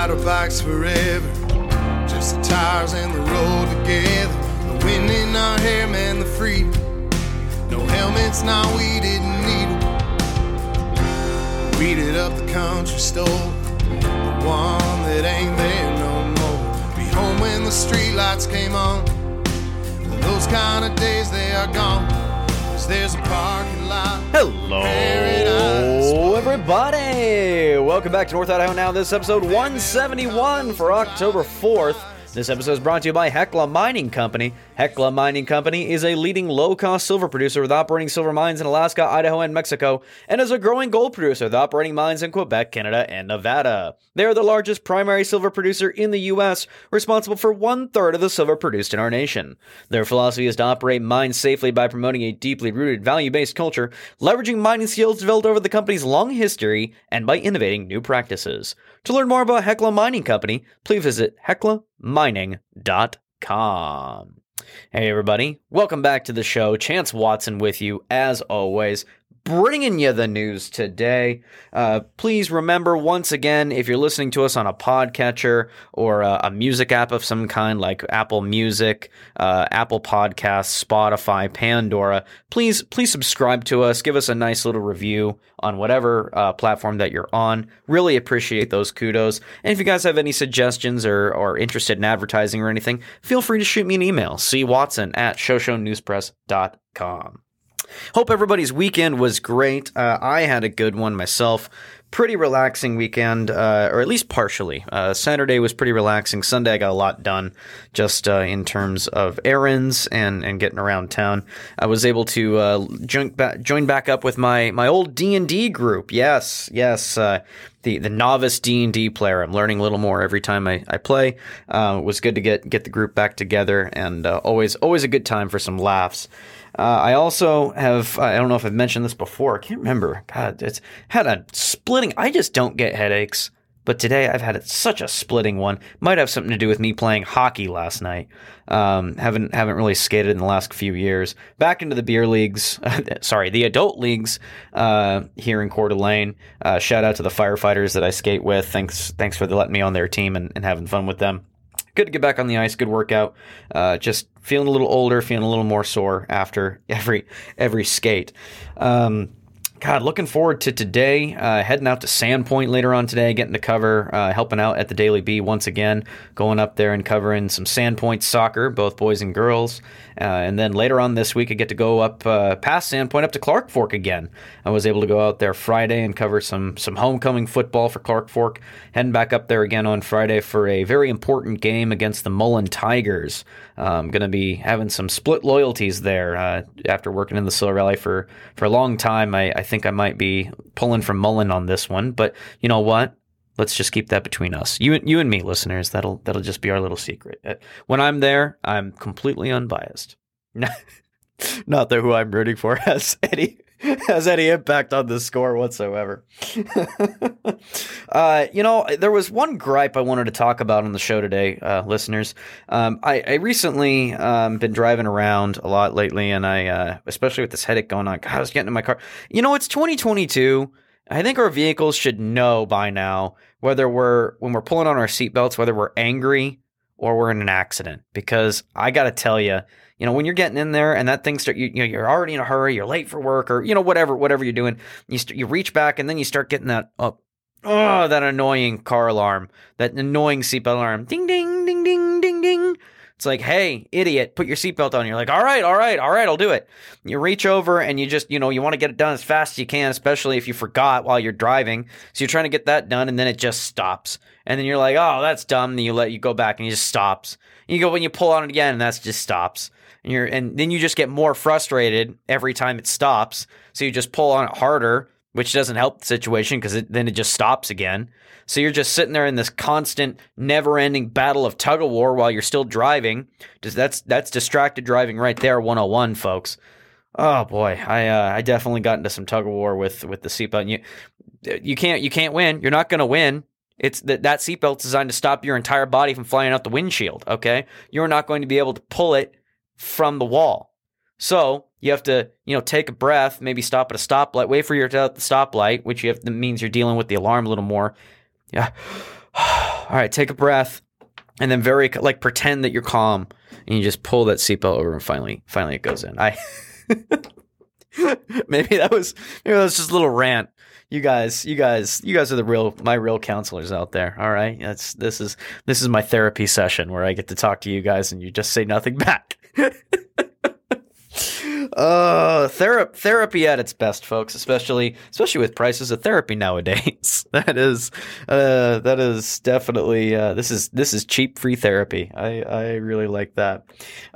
ride our bikes forever. Just the tires and the road together. The wind in our hair, man, the freedom. No helmets, now we didn't need them. Weeded up the country store, the one that ain't there no more. Be home when the streetlights came on. Those kind of days, they are gone. 'Cause there's a parking lot. Hello, everybody. Welcome back to North Idaho Now. This is episode 171 for October 4th. This episode is brought to you by Hecla Mining Company. Hecla Mining Company is a leading low-cost silver producer with operating silver mines in Alaska, Idaho, and Mexico, and is a growing gold producer with operating mines in Quebec, Canada, and Nevada. They are the largest primary silver producer in the U.S., responsible for 1/3 of the silver produced in our nation. Their philosophy is to operate mines safely by promoting a deeply rooted, value-based culture, leveraging mining skills developed over the company's long history, and by innovating new practices. To learn more about Hecla Mining Company, please visit heclamining.com. Hey everybody, welcome back to the show. Chance Watson with you, as always, bringing you the news today. Please remember, once again, if you're listening to us on a podcatcher or a music app of some kind like Apple Music, Apple Podcasts, Spotify, Pandora, please subscribe to us. Give us a nice little review on whatever platform that you're on. Really appreciate those kudos. And if you guys have any suggestions or interested in advertising or anything, feel free to shoot me an email, cwatson@shoshownewspress.com. Hope everybody's weekend was great. I had a good one myself. Pretty relaxing weekend, or at least partially. Saturday was pretty relaxing. Sunday I got a lot done just in terms of errands and getting around town. I was able to join back up with my old D&D group. Yes. The novice D&D player. I'm learning a little more every time I play. It was good to get the group back together, and always a good time for some laughs. I also have, I don't know if I've mentioned this before. I can't remember. God, it's had a splitting. I just don't get headaches. But today I've had such a splitting one. Might have something to do with me playing hockey last night. Haven't really skated in the last few years. Back into the beer leagues. The adult leagues here in Coeur d'Alene. Shout out to the firefighters that I skate with. Thanks for letting me on their team and having fun with them. Good to get back on the ice. Good workout. Just feeling a little older, feeling a little more sore after every skate. God, looking forward to today. Heading out to Sandpoint later on today, getting to cover, helping out at the Daily Bee once again, going up there and covering some Sandpoint soccer, both boys and girls. And then later on this week, I get to go up past Sandpoint up to Clark Fork again. I was able to go out there Friday and cover some homecoming football for Clark Fork. Heading back up there again on Friday for a very important game against the Mullen Tigers. I'm going to be having some split loyalties there after working in the Silver Valley for a long time. I think I might be pulling from Mullen on this one, but you know what? Let's just keep that between us. You and me, listeners. That'll just be our little secret. When I'm there, I'm completely unbiased. Not that who I'm rooting for has any impact on the score whatsoever. There was one gripe I wanted to talk about on the show today, listeners. I recently been driving around a lot lately, and I, especially with this headache going on, God, I was getting in my car. It's 2022. I think our vehicles should know by now when we're pulling on our seatbelts, whether we're angry or we're in an accident. Because I got to tell you, when you're getting in there and that thing you're already in a hurry, you're late for work, or whatever you're doing, you reach back and then you start getting that that annoying car alarm, that annoying seatbelt alarm, ding ding ding ding ding ding. It's like, hey, idiot, put your seatbelt on. You're like, all right, I'll do it. You reach over and you just, you want to get it done as fast as you can, especially if you forgot while you're driving. So you're trying to get that done, and then it just stops. And then you're like, oh, that's dumb. And you go back and it just stops. And you go when you pull on it again, and that just stops. And then you just get more frustrated every time it stops. So you just pull on it harder, which doesn't help the situation because then it just stops again. So you're just sitting there in this constant, never-ending battle of tug-of-war while you're still driving. That's distracted driving right there, 101, folks. Oh boy, I definitely got into some tug-of-war with the seatbelt. You can't win. You're not going to win. It's that seatbelt's designed to stop your entire body from flying out the windshield. Okay, you're not going to be able to pull it from the wall. So you have to, take a breath, maybe stop at a stoplight, wait for your at the stoplight, which means you're dealing with the alarm a little more. Yeah. All right, take a breath, and then pretend that you're calm, and you just pull that seatbelt over, and finally it goes in. Maybe that was just a little rant. You guys are my real counselors out there. All right, this is my therapy session where I get to talk to you guys, and you just say nothing back. Therapy at its best, folks, especially with prices of therapy nowadays. That is definitely this is cheap free therapy. I really like that.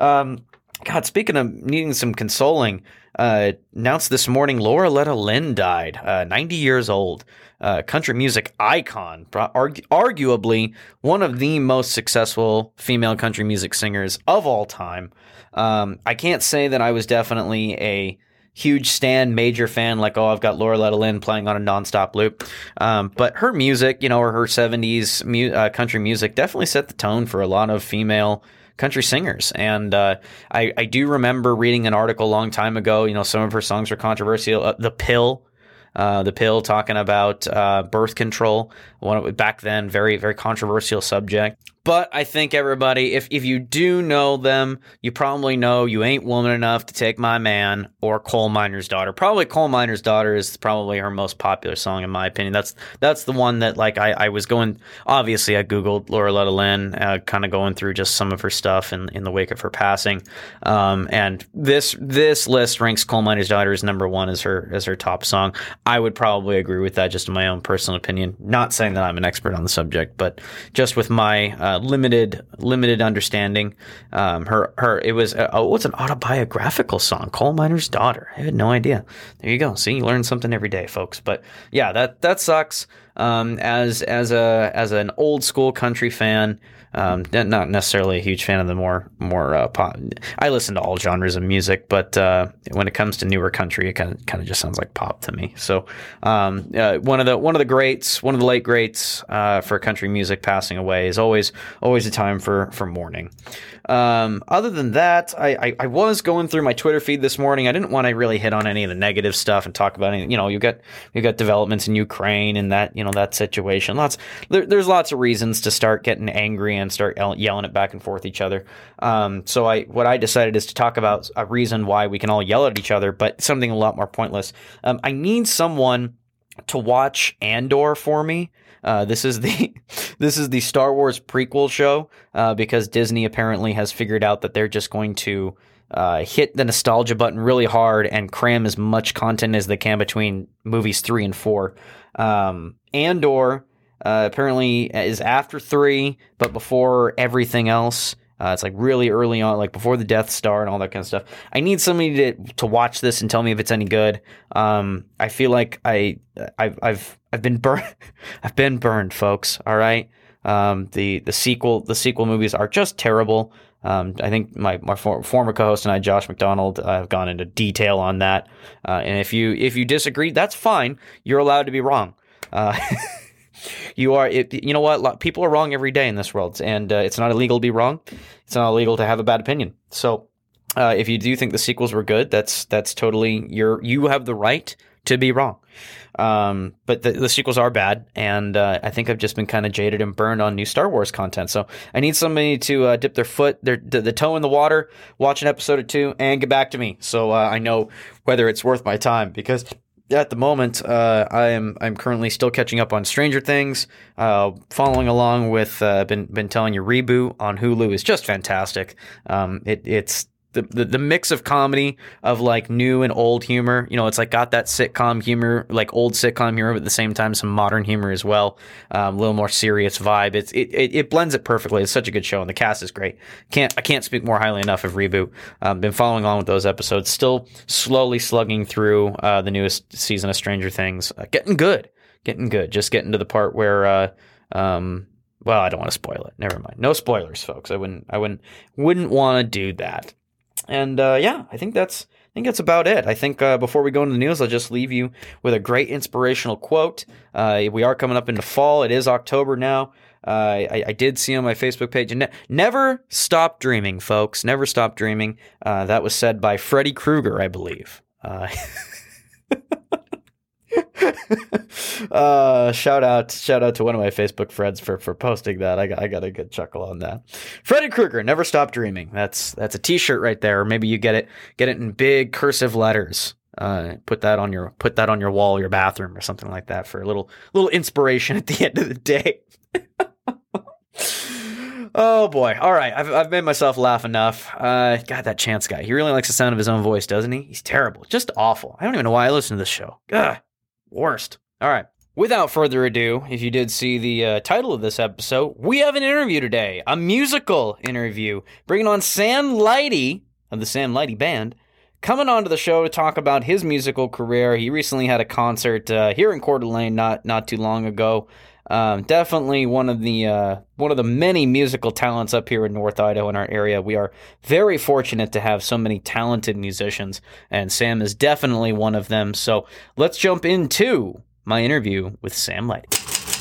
God, speaking of needing some consoling, announced this morning Loretta Lynn died, 90 years old. Country music icon, arguably one of the most successful female country music singers of all time. I can't say that I was definitely a huge major fan, like, I've got Loretta Lynn playing on a nonstop loop. But her music, or her 70s country music definitely set the tone for a lot of female country singers. And I do remember reading an article a long time ago, some of her songs were controversial. The Pill, talking about birth control, back then, very, very controversial subject. But I think everybody, if you do know them, you probably know You Ain't Woman Enough to Take My Man or Coal Miner's Daughter. Probably Coal Miner's Daughter is probably her most popular song, in my opinion. That's the one that, I was going, obviously I Googled Loretta Lynn, kind of going through just some of her stuff in the wake of her passing. And this list ranks Coal Miner's Daughter as number one as her top song. I would probably agree with that, just in my own personal opinion. Not saying that I'm an expert on the subject, but just with my limited understanding, it was what's an autobiographical song, Coal Miner's Daughter. I had no idea. There you go. See, you learn something every day, folks. But yeah, that sucks. As an old school country fan, not necessarily a huge fan of the more pop. I listen to all genres of music, but when it comes to newer country, it kind of just sounds like pop to me. So one of the greats, one of the late greats for country music passing away is always a time for mourning. Other than that, I was going through my Twitter feed this morning. I didn't want to really hit on any of the negative stuff and talk about anything. You got developments in Ukraine and that situation. There's lots of reasons to start getting angry and start yelling it back and forth each other. So what I decided is to talk about a reason why we can all yell at each other, but something a lot more pointless. I need someone to watch Andor for me. This is the Star Wars prequel show, because Disney apparently has figured out that they're just going to hit the nostalgia button really hard and cram as much content as they can between movies 3 and 4. Andor apparently is after 3, but before everything else. It's really early on, before the Death Star and all that kind of stuff. I need somebody to watch this and tell me if it's any good. I feel like I've been burned. I've been burned, folks. All right. The sequel movies are just terrible. I think my former co-host and I, Josh McDonald, have gone into detail on that. And if you disagree, that's fine. You're allowed to be wrong. You know what? People are wrong every day in this world, and it's not illegal to be wrong. It's not illegal to have a bad opinion. So, if you do think the sequels were good, that's totally you have the right to be wrong. But the sequels are bad, and I think I've just been kind of jaded and burned on new Star Wars content. So I need somebody to dip the toe in the water, watch an episode or two, and get back to me, so I know whether it's worth my time, because at the moment, I'm currently still catching up on Stranger Things, following along with been telling you Reboot on Hulu is just fantastic. It's the mix of comedy of new and old humor. It's got that sitcom humor, old sitcom humor, but at the same time some modern humor as well. A little more serious vibe. It blends it perfectly. It's such a good show, and the cast is great. I can't speak more highly enough of Reboot. Been following along with those episodes. Still slowly slugging through the newest season of Stranger Things. Getting good. Just getting to the part where well, I don't want to spoil it. Never mind. No spoilers, folks. I wouldn't want to do that. And yeah, I think that's about it. I think before we go into the news, I'll just leave you with a great inspirational quote. We are coming up into fall. It is October now. I did see on my Facebook page, never stop dreaming, folks. Never stop dreaming. That was said by Freddy Krueger, I believe. Shout out to one of my Facebook friends for posting that. I got a good chuckle on that. Freddy Krueger, Never Stop Dreaming. That's a t-shirt right there. Or maybe you get it in big cursive letters. Put that on your wall, your bathroom, or something like that for a little inspiration at the end of the day. Oh boy! All right, I've made myself laugh enough. God, that Chance guy. He really likes the sound of his own voice, doesn't he? He's terrible, just awful. I don't even know why I listen to this show. Ugh, worst. All right. Without further ado, if you did see the title of this episode, we have an interview today, a musical interview, bringing on Sam Lighty of the Sam Lighty Band, coming onto the show to talk about his musical career. He recently had a concert here in Coeur d'Alene not too long ago. Definitely one of the many musical talents up here in North Idaho in our area. We are very fortunate to have so many talented musicians, and Sam is definitely one of them. So let's jump into my interview with Sam Lighty.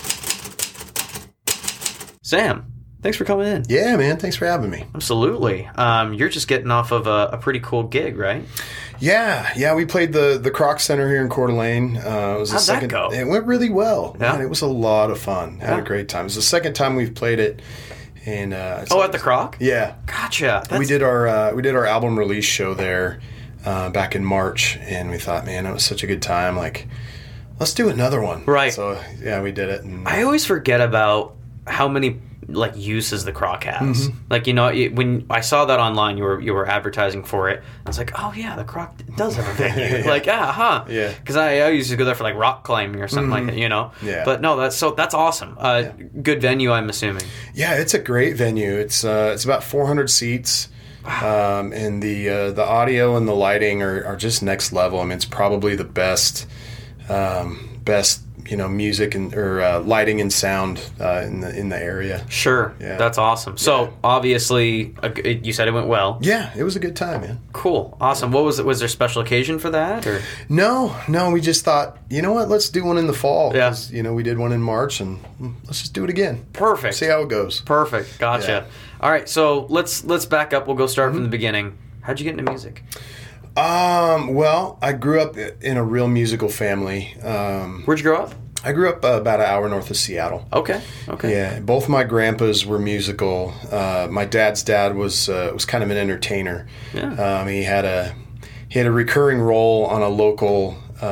Sam, thanks for coming in. Yeah, man. Thanks for having me. Absolutely. You're just getting off of a pretty cool gig, right? Yeah. We played the Kroc Center here in Coeur d'Alene. How'd that go? It went really well. Yeah. Man, it was a lot of fun. Had a great time. It was the second time we've played it. And at the Kroc? Yeah. Gotcha. We did our album release show there back in March, and we thought, man, it was such a good time. Like, let's do another one. Right. So yeah, we did it. And I always forget about how many uses the Kroc has. Mm-hmm. When I saw that online, you were advertising for it. I was like, oh yeah, the Kroc does have a venue. Yeah. Because I used to go there for rock climbing or something like that, Yeah. But no, that's awesome. Good venue, I'm assuming. Yeah, it's a great venue. It's about 400 seats. Wow. And the audio and the lighting are just next level. I mean, it's probably the best music or lighting and sound in the area. Sure. Yeah. That's awesome. So obviously, you said it went well. Yeah, it was a good time, man. Cool. Awesome. What was it? Was there a special occasion for that? Or? No. We just thought, you know what? Let's do one in the fall. Yeah. 'Cause, we did one in March, and let's just do it again. Perfect. See how it goes. Perfect. Gotcha. Yeah. All right. So let's back up. We'll go start from the beginning. How'd you get into music? Well, I grew up in a real musical family. Where'd you grow up? I grew up about an hour north of Seattle. Okay. Yeah, both my grandpas were musical. My dad's dad was kind of an entertainer. Yeah. He had a recurring role on a local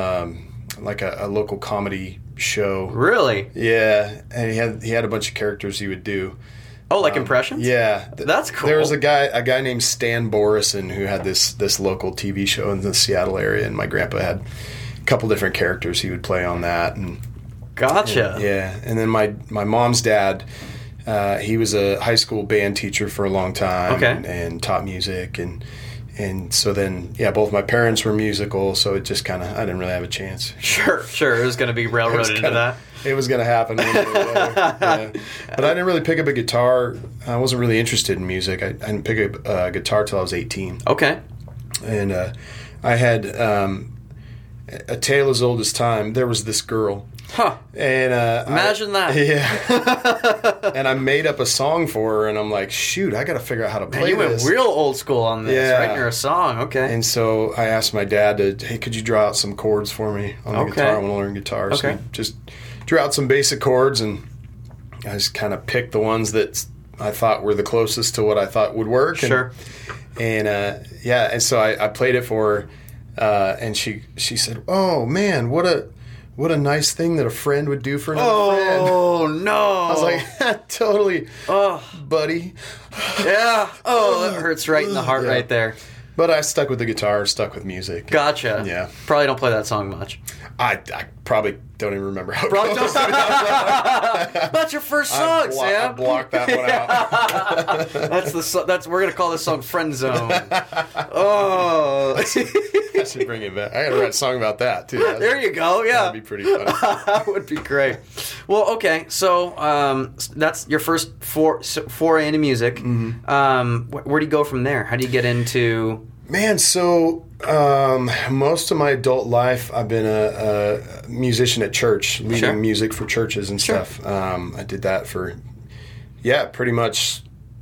a local comedy show. Really? Yeah, and he had a bunch of characters he would do. Oh, impressions? Yeah. That's cool. There was a guy named Stan Borison who had this local TV show in the Seattle area, and my grandpa had a couple different characters he would play on that. And gotcha. And then my mom's dad, he was a high school band teacher for a long time. Okay. And taught music, and so then, both my parents were musical, so it just I didn't really have a chance. Sure. It was going to be railroaded into that. It was going to happen one way or the other. Yeah. But I didn't really pick up a guitar. I wasn't really interested in music. I didn't pick up a guitar till I was 18. Okay. And I had a tale as old as time. There was this girl. Huh. And imagine that. Yeah. And I made up a song for her, and I'm like, shoot, I got to figure out how to play you this. went real old school on this, Yeah. writing her a song. Okay. And so I asked my dad hey, could you draw out some chords for me on the guitar? I want to learn guitar. Okay. So he just drew out some basic chords, and I just kind of picked the ones that I thought were the closest to what I thought would work. Sure. And so I played it for her, and she said, "Oh man, what a nice thing that a friend would do for another friend." Oh no! I was like, totally, buddy. Yeah. Oh, that hurts right in the heart right there. But I stuck with the guitar, stuck with music. Gotcha. Yeah. Probably don't play that song much. I probably don't even remember how it goes. That's your first song, Sam. I blocked that one out. That's we're gonna call this song "Friend Zone." Oh, I should bring it back. I gotta write a song about that too. There you go. Yeah, that'd be pretty funny. That would be great. Well, okay, so that's your first foray into music. Mm-hmm. Where do you go from there? How do you get into? Man, so most of my adult life, I've been a musician at church, leading music for churches and stuff. I did that for, pretty much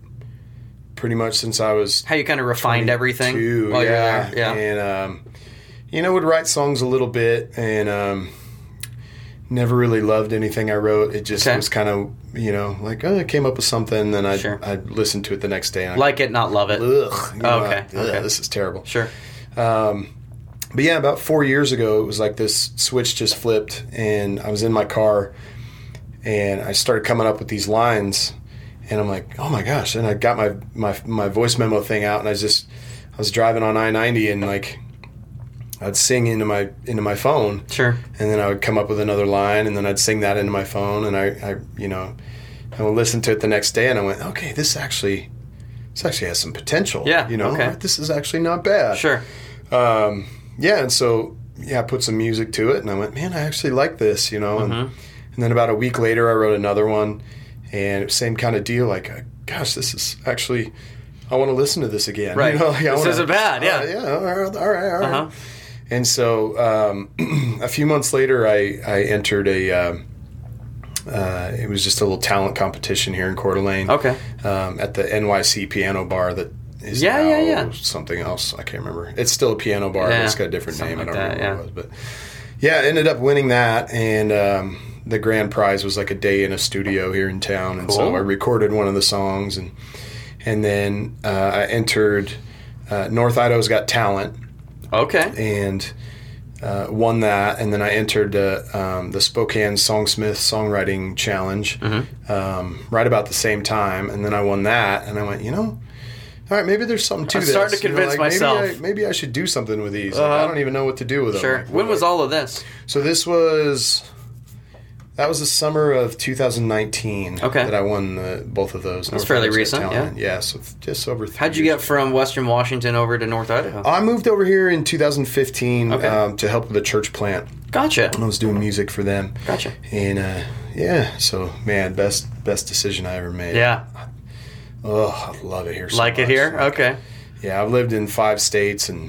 since I was. How you kind of refined everything while you're there, And would write songs a little bit, and never really loved anything I wrote. It just Okay. was kind of, like, I came up with something, then Sure. I'd listen to it the next day. And Like it, not love it. ugh, Okay. this is terrible. Sure. But yeah, about 4 years ago, it was like this switch just flipped, and I was in my car, and I started coming up with these lines, and I'm like, oh my gosh! And I got my voice memo thing out, and I was driving on I-90, and like I'd sing into my phone, Sure. and then I would come up with another line, and then I'd sing that into my phone, and I would listen to it the next day, and I went, okay, this actually has some potential. Yeah, okay. This is actually not bad. Sure. And so I put some music to it, and I went, man, I actually like this, and then about a week later, I wrote another one, and same kind of deal, like, gosh, this is actually, I want to listen to this again. Right. This isn't bad, yeah. All right. And so a few months later, I entered it was just a little talent competition here in Coeur d'Alene. Okay. At the NYC Piano Bar that is now something else. I can't remember. It's still a piano bar, but it's got a different name. I don't remember what it was. But yeah, I ended up winning that, and the grand prize was like a day in a studio here in town. And so I recorded one of the songs, and then I entered North Idaho's Got Talent. Okay. And won that, and then I entered the Spokane Songsmith Songwriting Challenge right about the same time, and then I won that, and I went, all right, maybe there's something to this. I'm starting to convince myself. Maybe I should do something with these. Like, I don't even know what to do with them. Sure. Like, when was all of this? So that was the summer of 2019 that I won both of those. That's fairly recent, yeah. Yeah, so just over 3 How'd you get from Western Washington over to North Idaho? I moved over here in 2015 to help with a church plant. Gotcha. I was doing music for them. Gotcha. And so man, best decision I ever made. Yeah. Oh, I love it here so Like much. it here? Okay. Yeah, I've lived in 5 states, and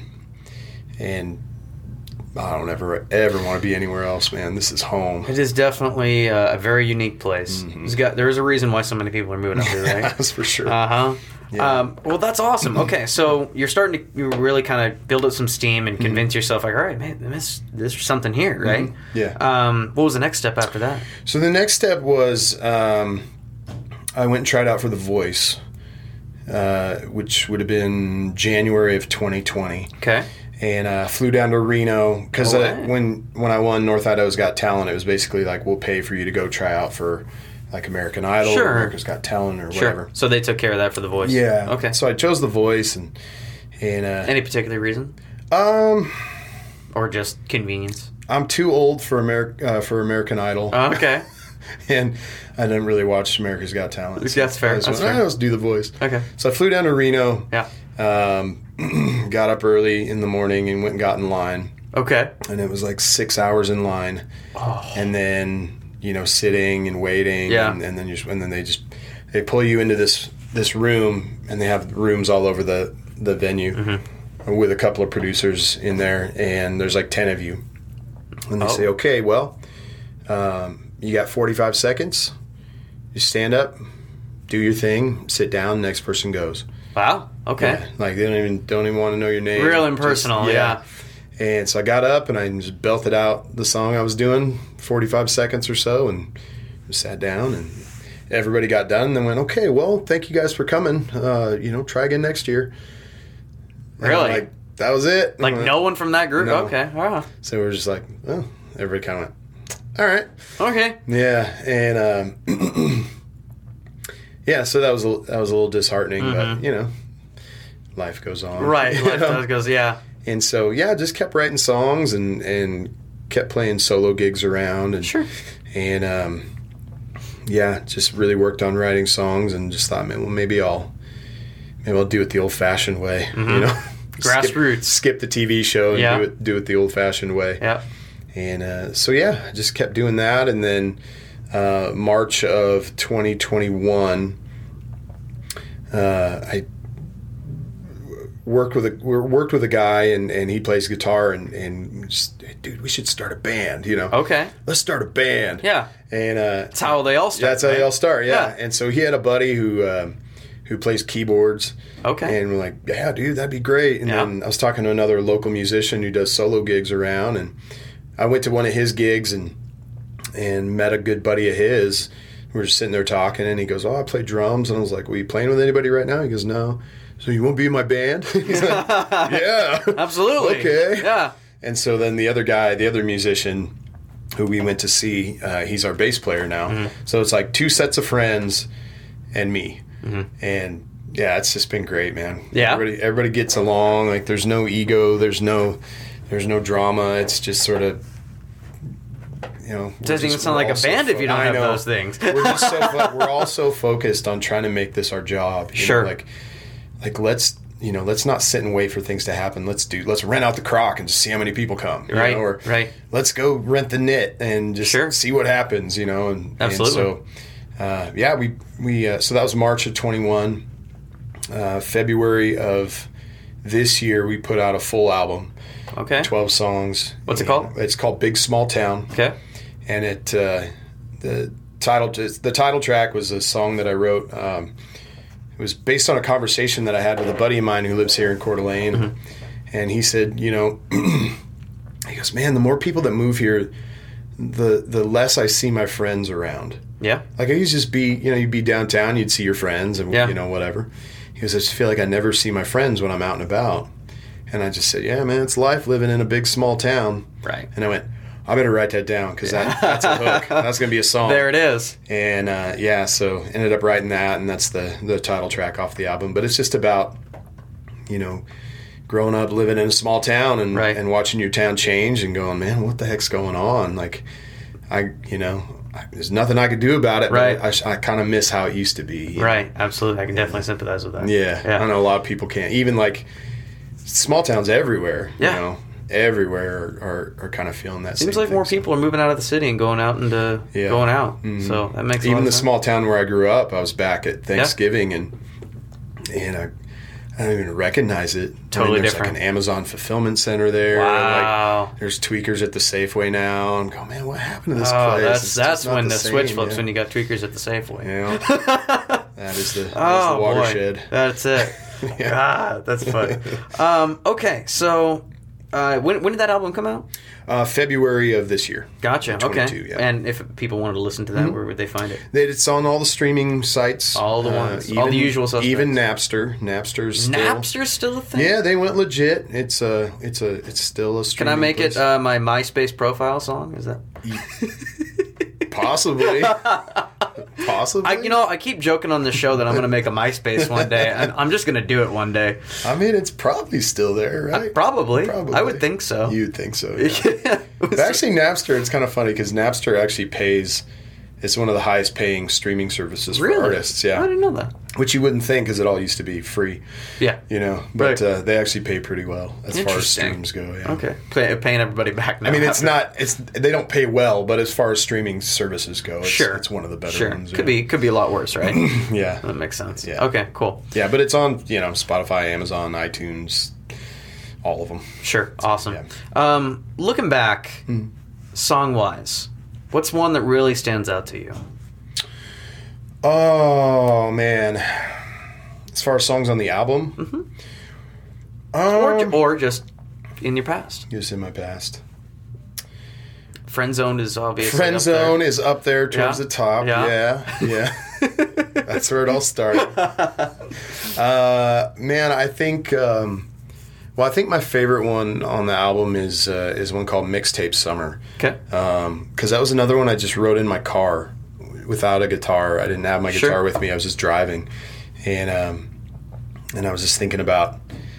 I don't ever want to be anywhere else, man. This is home. It is definitely a very unique place. There is a reason why so many people are moving up here, right? That's for sure. Uh-huh. Yeah. Well, that's awesome. Okay, so you're starting to really kind of build up some steam and convince yourself, like, all right, man, there's something here, right? Yeah. What was the next step after that? So the next step was I went and tried out for The Voice, which would have been January of 2020. Okay. And flew down to Reno because when I won North Idaho's Got Talent, it was basically like, we'll pay for you to go try out for like American Idol or America's Got Talent or whatever. So they took care of that for The Voice. Yeah. Okay. So I chose The Voice, and any particular reason? Or just convenience? I'm too old for American Idol. Okay. And I didn't really watch America's Got Talent. So that's fair. Let's do The Voice. Okay. So I flew down to Reno. Yeah. Got up early in the morning and went and got in line. Okay. And it was like 6 hours in line. Oh. And then, sitting and waiting. Yeah. And then they pull you into this room, and they have rooms all over the venue with a couple of producers in there, and there's like 10 of you. And they say, okay, well, you got 45 seconds. You stand up, do your thing, sit down, next person goes. Wow. Okay. Yeah, like they don't even want to know your name. Real impersonal, yeah. And so I got up and I just belted out the song I was doing, 45 seconds or so, and sat down, and everybody got done and then went, okay, well, thank you guys for coming. Try again next year. And really? That was it. Like no one from that group? No. Okay. Wow. So we were just like, oh, everybody kind of went, all right. Okay. Yeah, and so that was a little disheartening, but life goes on. Right, life goes, yeah. And so just kept writing songs and kept playing solo gigs around, and sure. And just really worked on writing songs, and just thought, man, well, maybe I'll do it the old-fashioned way, grassroots. Skip the TV show and do it the old-fashioned way. Yeah. And I just kept doing that, and then March of 2021, I worked with a guy, and he plays guitar, and just, dude, we should start a band, Okay. Let's start a band. Yeah. And that's how they all start. That's how they all start. Yeah. And so he had a buddy who plays keyboards. Okay. And we're like, yeah, dude, that'd be great. And then I was talking to another local musician who does solo gigs around, and I went to one of his gigs, and and met a good buddy of his. We were just sitting there talking, and he goes, "Oh, I play drums." And I was like, "Well, you playing with anybody right now?" He goes, "No." "So you won't be in my band?" He's like, "Yeah." Absolutely. Okay. Yeah. And so then the other musician who we went to see, he's our bass player now. Mm-hmm. So it's like 2 sets of friends and me. Mm-hmm. And yeah, it's just been great, man. Yeah. Everybody gets along. Like there's no ego. There's no drama. It's just sort of, it doesn't even sound like a band if you don't have those things. We're just we're all so focused on trying to make this our job. Sure. Like let's not sit and wait for things to happen. Let's rent out the Croc and just see how many people come. Right. Or right. Let's go rent the Knit and just see what happens. And absolutely. And so so that was March of 21. February of this year, we put out a full album. Okay. 12 songs. What's it called? It's called Big Small Town. Okay. And the title track was a song that I wrote. It was based on a conversation that I had with a buddy of mine who lives here in Coeur d'Alene. Mm-hmm. And he said, he goes, "Man, the more people that move here, the less I see my friends around." Yeah. Like I used to just be, you'd be downtown, you'd see your friends and, whatever. He goes, "I just feel like I never see my friends when I'm out and about." And I just said, "Yeah, man, it's life living in a big, small town." Right. And I went, "I better write that down because that's a hook. That's going to be a song." There it is. And, so ended up writing that, and that's the title track off the album. But it's just about, growing up, living in a small town and watching your town change and going, "Man, what the heck's going on?" Like, there's nothing I could do about it, right. but I kind of miss how it used to be. Right, absolutely. I can definitely sympathize with that. Yeah. I know a lot of people can't. Even like small towns everywhere, everywhere are kind of feeling that. Seems like more people are moving out of the city and going out into going out. Mm-hmm. So that makes a lot of sense. Small town where I grew up, I was back at Thanksgiving and I don't even recognize it. Totally there's different. Like an Amazon fulfillment center there. Wow. And like, there's tweakers at the Safeway now. I'm going, "Man, what happened to this place?" That's when the switch flips, when you got tweakers at the Safeway. Yeah. That is the watershed. Boy. That's it. Yeah. God, that's funny. Okay, so when did that album come out? February of this year. Gotcha. Okay. Yeah. And if people wanted to listen to that, where would they find it? It's on all the streaming sites. All the ones. All the usual suspects. Even Napster. Napster's still a thing? Yeah, they went legit. It's still a streaming Can I make place. it my MySpace profile song? Is that... Possibly. I keep joking on this show that I'm going to make a MySpace one day, and I'm just going to do it one day. I mean, it's probably still there, right? Probably. I would think so. You'd think so, yeah. But actually, Napster, it's kind of funny because Napster actually pays... It's one of the highest paying streaming services for artists. Yeah, I didn't know that. Which you wouldn't think because it all used to be free. Yeah, but they actually pay pretty well as far as streams go. Yeah. Okay, paying everybody back now. I mean, they don't pay well, but as far as streaming services go, it's one of the better ones. Could be a lot worse, right? Yeah, that makes sense. Yeah. Okay, cool. Yeah, but it's on Spotify, Amazon, iTunes, all of them. Sure, awesome. Yeah. Looking back, song wise. What's one that really stands out to you? Oh, man. As far as songs on the album? Mm-hmm. Or just in your past. Just in my past. Friend Zone is obviously Friend Zone is up there towards the top. Yeah. That's where it all started. Man, I think... I think my favorite one on the album is one called Mixtape Summer. Okay. Because that was another one I just wrote in my car without a guitar. I didn't have my guitar with me. I was just driving, and I was just thinking about,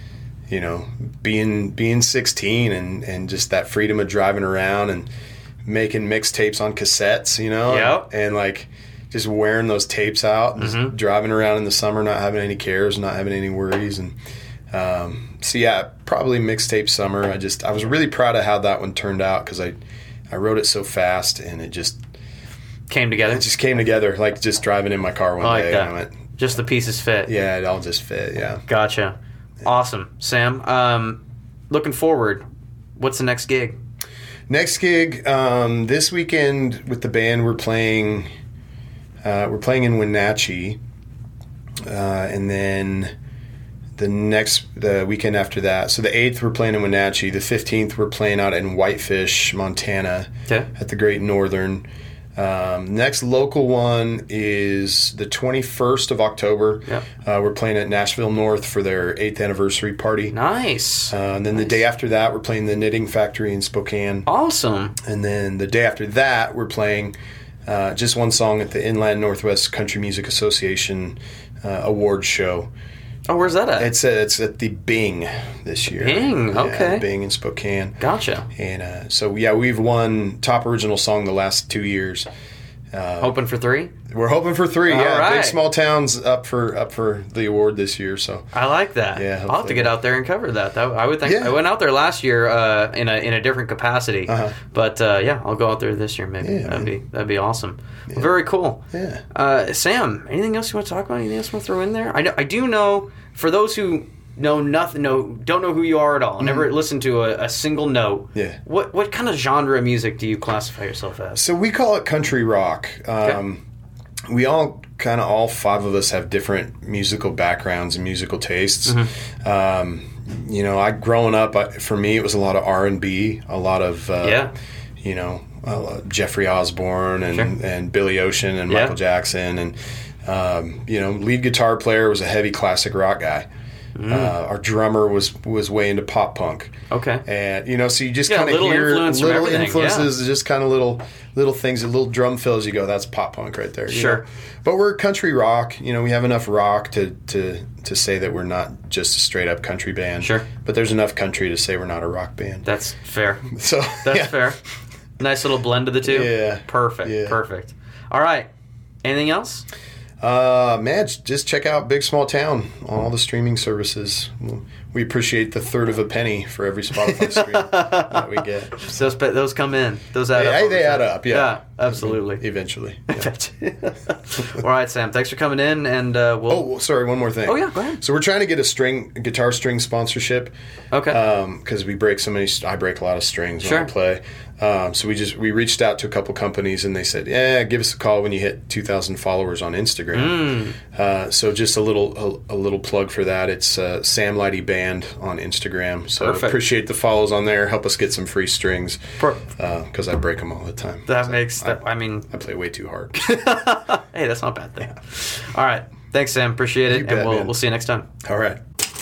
being 16 and just that freedom of driving around and making mixtapes on cassettes, and like just wearing those tapes out and just driving around in the summer, not having any cares, not having any worries, and. Probably Mixtape Summer. I was really proud of how that one turned out because I wrote it so fast and it just came together. It just came together, like just driving in my car one day. That. And I went, just the pieces fit. Yeah, it all just fit. Yeah. Gotcha. Yeah. Awesome, Sam. Looking forward. What's the next gig? Next gig this weekend with the band. We're playing in Wenatchee, and then. The weekend after that. So the 8th we're playing in Wenatchee. The 15th we're playing out in Whitefish, Montana at the Great Northern. Next local one is the 21st of October. Yep. We're playing at Nashville North for their 8th anniversary party. Nice. And then the day after that, we're playing the Knitting Factory in Spokane. Awesome. And then the day after that, we're playing just one song at the Inland Northwest Country Music Association awards show. Oh, where's that at? It's at the Bing this year. Bing, okay. Yeah, Bing in Spokane. Gotcha. And so we've won top original song the last 2 years. Hoping for 3? We're hoping for 3. All yeah, right. Big Small Towns up for the award this year. So I like that. Yeah, I'll have to get out there and cover that. I would think. Yeah. I went out there last year in a different capacity, but I'll go out there this year maybe. Yeah, that'd be awesome. Yeah. Very cool. Yeah. Sam, anything else you want to talk about? Anything else you want to throw in there? I do know, for those who know nothing, don't know who you are at all, never listened to a single note. Yeah. What kind of genre of music do you classify yourself as? So we call it country rock. Okay. We all 5 of us have different musical backgrounds and musical tastes. Growing up, for me, it was a lot of R&B, a lot of Jeffrey Osborne and Billy Ocean and Michael Jackson, and lead guitar player was a heavy classic rock guy. Our drummer was way into pop punk. Okay. And so you just kind of hear little influences, just kind of little things, little drum fills. You go, that's pop punk right there. Sure. You know? But we're country rock. We have enough rock to say that we're not just a straight up country band. Sure. But there's enough country to say we're not a rock band. That's fair. So that's fair. Nice little blend of the two. Yeah. Perfect. Yeah. Perfect. All right. Anything else? Just check out Big Small Town on all the streaming services. We appreciate the third of a penny for every Spotify stream that we get. Those come in. Those add up. They add up, yeah. Yeah, absolutely. Eventually. Yeah. All right, Sam. Thanks for coming in, and we'll... Oh, sorry, one more thing. Oh, yeah, go ahead. So we're trying to get a guitar string sponsorship. Okay. Because we break I break a lot of strings Sure. when I play. So we reached out to a couple companies, and they said, give us a call when you hit 2,000 followers on Instagram. So just a little plug for that. It's Sam Lighty Band on Instagram. So Perfect. Appreciate the follows on there. Help us get some free strings because I break them all the time. I play way too hard. Hey, that's not a bad thing. All right. Thanks, Sam. Appreciate it, bet, and man. we'll see you next time. All right.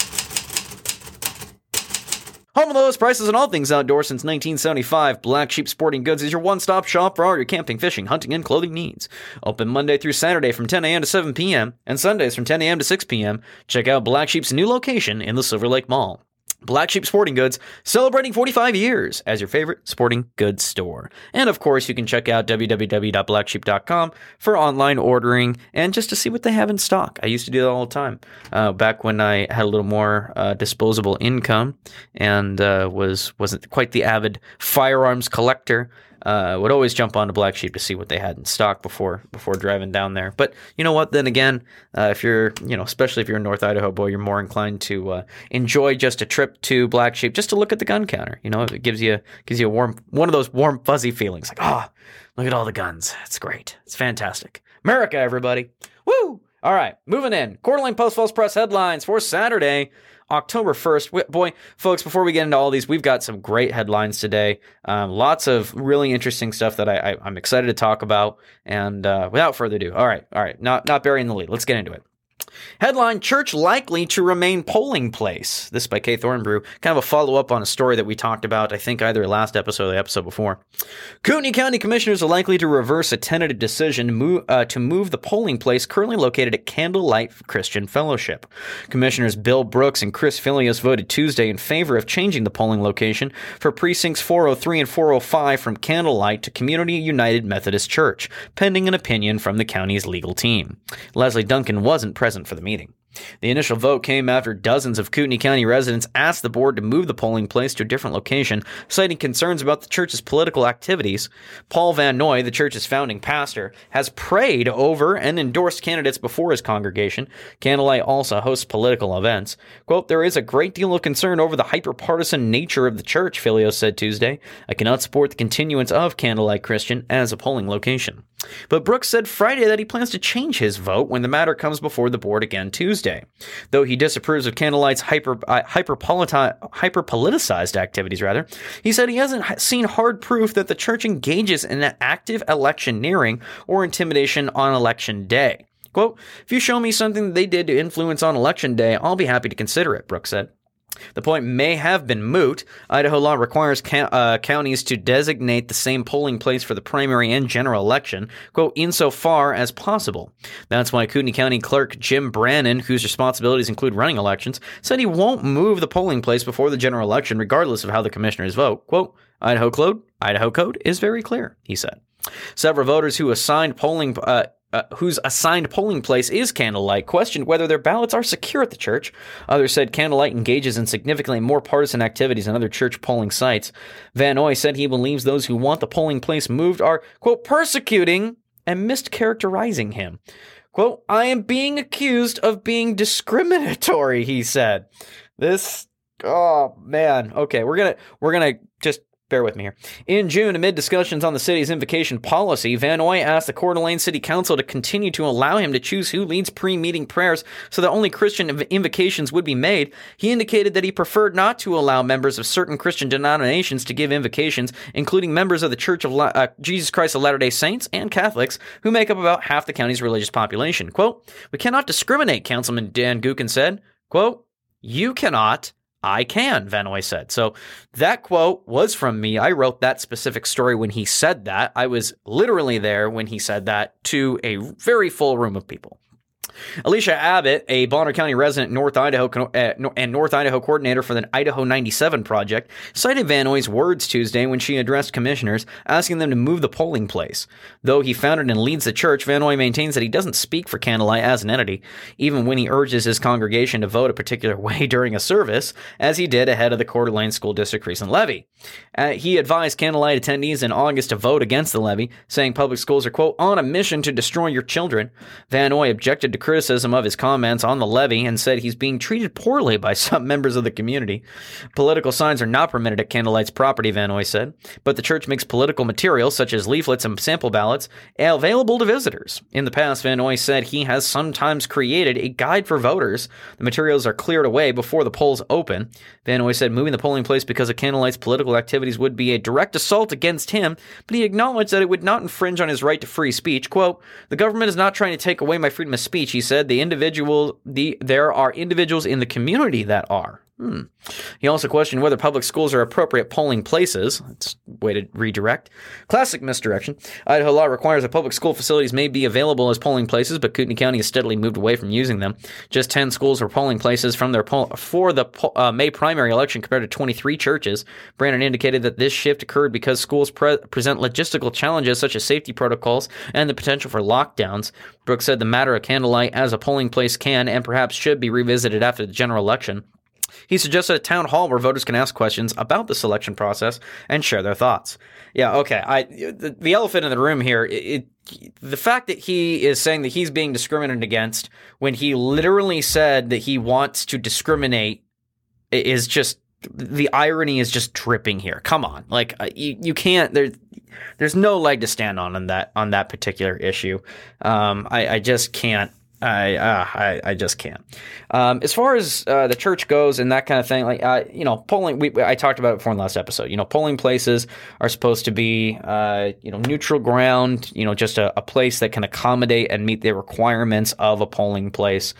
Home of the lowest prices on all things outdoors since 1975, Black Sheep Sporting Goods is your one-stop shop for all your camping, fishing, hunting, and clothing needs. Open Monday through Saturday from 10 a.m. to 7 p.m. and Sundays from 10 a.m. to 6 p.m. Check out Black Sheep's new location in the Silver Lake Mall. Black Sheep Sporting Goods, celebrating 45 years as your favorite sporting goods store. And of course, you can check out www.blacksheep.com for online ordering and just to see what they have in stock. I used to do that all the time back when I had a little more disposable income and wasn't quite the avid firearms collector. Would always jump onto Black Sheep to see what they had in stock before driving down there. But you know what? Then again, if you're, especially if you're in North Idaho, boy, you're more inclined to enjoy just a trip to Black Sheep just to look at the gun counter. It gives you a one of those warm, fuzzy feelings like, look at all the guns. It's great. It's fantastic. America, everybody. Woo! All right, moving in. Coeur d'Alene Post-Falls Press headlines for Saturday, October 1st. Boy, folks, before we get into all these, we've got some great headlines today. Lots of really interesting stuff that I'm excited to talk about. And without further ado, all right, not burying the lead. Let's get into it. Headline, church likely to remain polling place. This by Kay Thornbrew. Kind of a follow-up on a story that we talked about, I think, either last episode or the episode before. Kootenai County Commissioners are likely to reverse a tentative decision to move the polling place currently located at Candlelight Christian Fellowship. Commissioners Bill Brooks and Chris Filios voted Tuesday in favor of changing the polling location for precincts 403 and 405 from Candlelight to Community United Methodist Church, pending an opinion from the county's legal team. Leslie Duncan wasn't present for the meeting. The initial vote came after dozens of Kootenai County residents asked the board to move the polling place to a different location, citing concerns about the church's political activities. Paul Van Noy, the church's founding pastor, has prayed over and endorsed candidates before his congregation. Candlelight also hosts political events. Quote, there is a great deal of concern over the hyper-partisan nature of the church, Filios said Tuesday. I cannot support the continuance of Candlelight Christian as a polling location. But Brooks said Friday that he plans to change his vote when the matter comes before the board again Tuesday. Tuesday. Though he disapproves of Candlelight's hyper-politicized activities, he said he hasn't seen hard proof that the church engages in an active electioneering or intimidation on Election Day. Quote, "If you show me something that they did to influence on Election Day, I'll be happy to consider it," Brooks said. The point may have been moot. Idaho law requires counties to designate the same polling place for the primary and general election, quote, "insofar as possible." That's why Kootenai County Clerk Jim Brannon, whose responsibilities include running elections, said he won't move the polling place before the general election, regardless of how the commissioners vote. Quote, Idaho code is very clear," he said. Several voters whose assigned polling place is Candlelight questioned whether their ballots are secure at the church. Others said Candlelight engages in significantly more partisan activities than other church polling sites. Van Noy said he believes those who want the polling place moved are, quote, "persecuting and mischaracterizing him." Quote, "I am being accused of being discriminatory," he said. Oh man. Okay, we're gonna just bear with me here. In June, amid discussions on the city's invocation policy, Van Noy asked the Coeur d'Alene City Council to continue to allow him to choose who leads pre-meeting prayers so that only Christian invocations would be made. He indicated that he preferred not to allow members of certain Christian denominations to give invocations, including members of the Church of Jesus Christ of Latter-day Saints and Catholics, who make up about half the county's religious population. Quote, "We cannot discriminate," Councilman Dan Gookin said. Quote, "You cannot. I can," Van Noy said. So that quote was from me. I wrote that specific story when he said that. I was literally there when he said that to a very full room of people. Alicia Abbott, a Bonner County resident and North Idaho coordinator for the Idaho 97 project, cited Van Noy's words Tuesday when she addressed commissioners, asking them to move the polling place. Though he founded and leads the church, Van Noy maintains that he doesn't speak for Candlelight as an entity, even when he urges his congregation to vote a particular way during a service, as he did ahead of the Coeur d'Alene School District recent levy. He advised Candlelight attendees in August to vote against the levy, saying public schools are, quote, "on a mission to destroy your children." Van Noy objected to criticism of his comments on the levy and said he's being treated poorly by some members of the community. Political signs are not permitted at Candlelight's property, Van Noy said, but the church makes political materials such as leaflets and sample ballots available to visitors. In the past, Van Noy said he has sometimes created a guide for voters. The materials are cleared away before the polls open. Van Noy said moving the polling place because of Candlelight's political activities would be a direct assault against him, but he acknowledged that it would not infringe on his right to free speech. Quote, "The government is not trying to take away my freedom of speech," he said. There are individuals in the community that are. He also questioned whether public schools are appropriate polling places. That's a way to redirect. Classic misdirection. Idaho law requires that public school facilities may be available as polling places, but Kootenai County has steadily moved away from using them. Just 10 schools were polling places for the May primary election compared to 23 churches. Brannon indicated that this shift occurred because schools present logistical challenges such as safety protocols and the potential for lockdowns. Brooks said the matter of Candlelight as a polling place can and perhaps should be revisited after the general election. He suggested a town hall where voters can ask questions about the selection process and share their thoughts. Yeah, okay. The elephant in the room here, the fact that he is saying that he's being discriminated against when he literally said that he wants to discriminate is just, the irony is just dripping here. Come on. Like, you can't, there's no leg to stand on that particular issue. I just can't. I just can't. As far as the church goes and that kind of thing, like polling. I talked about it before in the last episode. Polling places are supposed to be neutral ground. Just a place that can accommodate and meet the requirements of a polling place.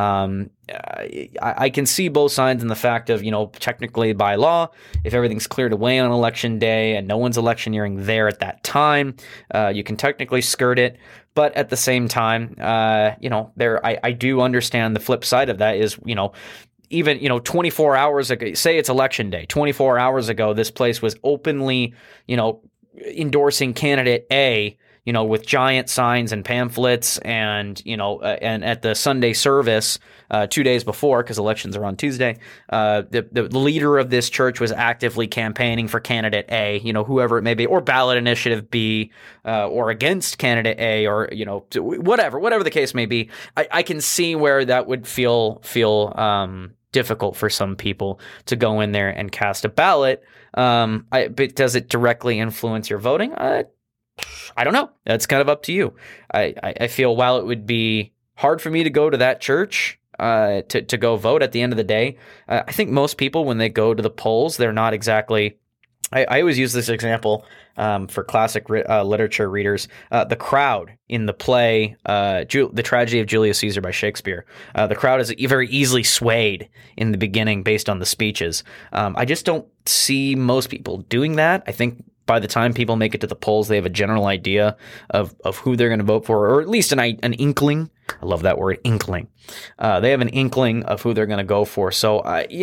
I can see both sides in the fact of, technically by law, if everything's cleared away on election day and no one's electioneering there at that time, you can technically skirt it. But at the same time, I do understand the flip side of that is, even, 24 hours ago, say it's election day, 24 hours ago, this place was openly, endorsing candidate A, with giant signs and pamphlets and at the Sunday service 2 days before, because elections are on Tuesday, the leader of this church was actively campaigning for candidate A, whoever it may be, or ballot initiative B, or against candidate A, or, whatever the case may be. I can see where that would feel difficult for some people to go in there and cast a ballot. But does it directly influence your voting? I don't know. That's kind of up to you. I feel while it would be hard for me to go to that church, to go vote at the end of the day. I think most people, when they go to the polls, they're not exactly. I always use this example for classic literature readers. The crowd in the play, The Tragedy of Julius Caesar by Shakespeare. The crowd is very easily swayed in the beginning based on the speeches. I just don't see most people doing that. I think by the time people make it to the polls, they have a general idea of who they're going to vote for, or at least an inkling. I love that word, inkling. They have an inkling of who they're going to go for. So,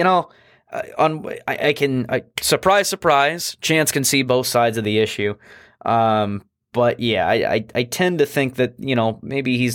surprise, Chance can see both sides of the issue. But yeah, I tend to think that, maybe he's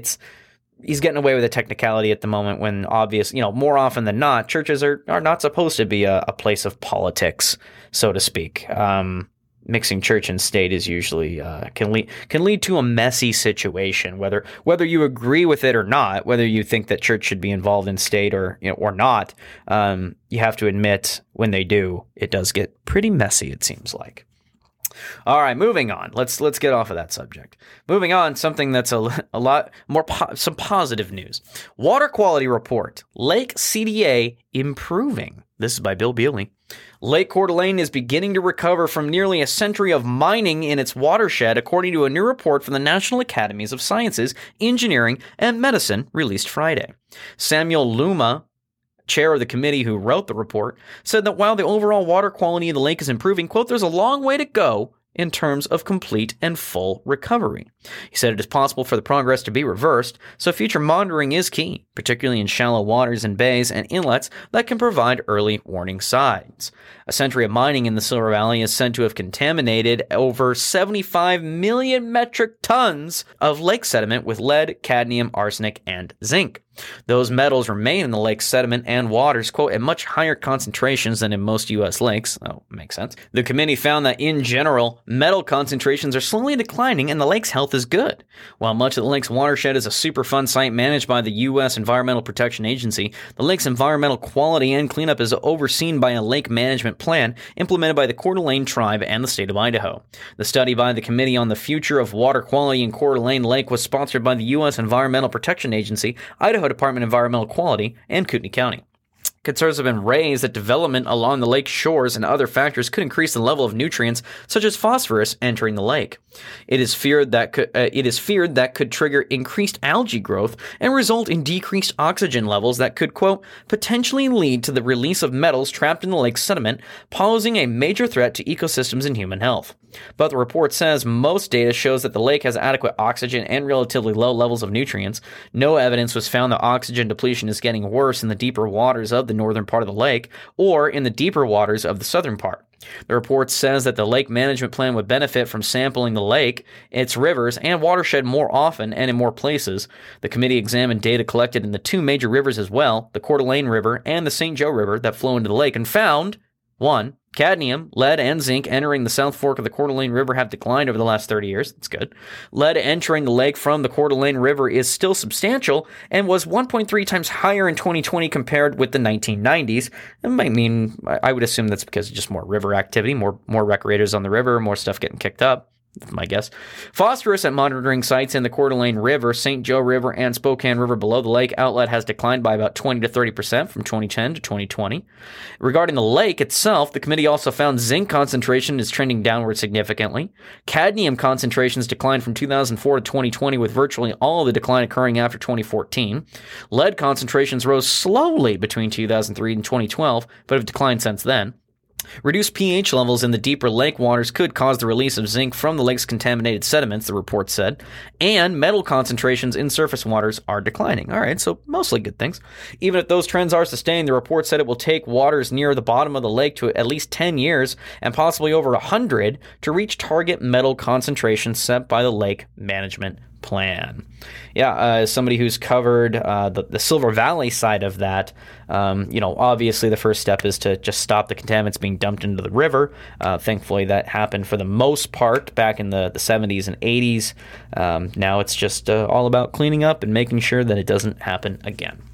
getting away with a technicality at the moment when more often than not, churches are not supposed to be a place of politics, so to speak. Mixing church and state is usually can lead to a messy situation, whether you agree with it or not, whether you think that church should be involved in state or not. You have to admit when they do, it does get pretty messy, it seems like. All right, moving on. Let's get off of that subject. Moving on, something that's a lot more some positive news. Water quality report. Lake CDA improving. This is by Bill Bewley. Lake Coeur d'Alene is beginning to recover from nearly a century of mining in its watershed, according to a new report from the National Academies of Sciences, Engineering, and Medicine released Friday. Samuel Luma, chair of the committee who wrote the report, said that while the overall water quality of the lake is improving, quote, there's a long way to go in terms of complete and full recovery. He said it is possible for the progress to be reversed, so future monitoring is key, particularly in shallow waters and bays and inlets that can provide early warning signs. A century of mining in the Silver Valley is said to have contaminated over 75 million metric tons of lake sediment with lead, cadmium, arsenic, and zinc. Those metals remain in the lake's sediment and waters, quote, at much higher concentrations than in most U.S. lakes. Oh, makes sense. The committee found that, in general, metal concentrations are slowly declining and the lake's health is good. While much of the lake's watershed is a Superfund site managed by the U.S. Environmental Protection Agency, the lake's environmental quality and cleanup is overseen by a lake management plan implemented by the Coeur d'Alene Tribe and the state of Idaho. The study by the Committee on the Future of Water Quality in Coeur d'Alene Lake was sponsored by the U.S. Environmental Protection Agency, Idaho Department of Environmental Quality, and Kootenai County. Concerns have been raised that development along the lake shores and other factors could increase the level of nutrients such as phosphorus entering the lake. It is feared that could trigger increased algae growth and result in decreased oxygen levels that could, quote, potentially lead to the release of metals trapped in the lake's sediment, posing a major threat to ecosystems and human health. But the report says most data shows that the lake has adequate oxygen and relatively low levels of nutrients. No evidence was found that oxygen depletion is getting worse in the deeper waters of the northern part of the lake or in the deeper waters of the southern part. The report says that the lake management plan would benefit from sampling the lake, its rivers, and watershed more often and in more places. The committee examined data collected in the two major rivers as well, the Coeur d'Alene River and the St. Joe River, that flow into the lake, and found 1. Cadmium, lead, and zinc entering the South Fork of the Coeur d'Alene River have declined over the last 30 years. That's good. Lead entering the lake from the Coeur d'Alene River is still substantial and was 1.3 times higher in 2020 compared with the 1990s. That might mean, I would assume that's because of just more river activity, more recreators on the river, more stuff getting kicked up. My guess. Phosphorus at monitoring sites in the Coeur d'Alene River, St. Joe River, and Spokane River below the lake outlet has declined by about 20 to 30% from 2010 to 2020. Regarding the lake itself, the committee also found zinc concentration is trending downward significantly. Cadmium concentrations declined from 2004 to 2020, with virtually all of the decline occurring after 2014. Lead concentrations rose slowly between 2003 and 2012, but have declined since then. Reduced pH levels in the deeper lake waters could cause the release of zinc from the lake's contaminated sediments, the report said, and metal concentrations in surface waters are declining. All right, so mostly good things. Even if those trends are sustained, the report said it will take waters near the bottom of the lake to at least 10 years and possibly over 100 to reach target metal concentrations set by the lake management plan. Yeah, as somebody who's covered the Silver Valley side of that, obviously the first step is to just stop the contaminants being dumped into the river. Thankfully, that happened for the most part back in the 70s and 80s. Now it's just all about cleaning up and making sure that it doesn't happen again.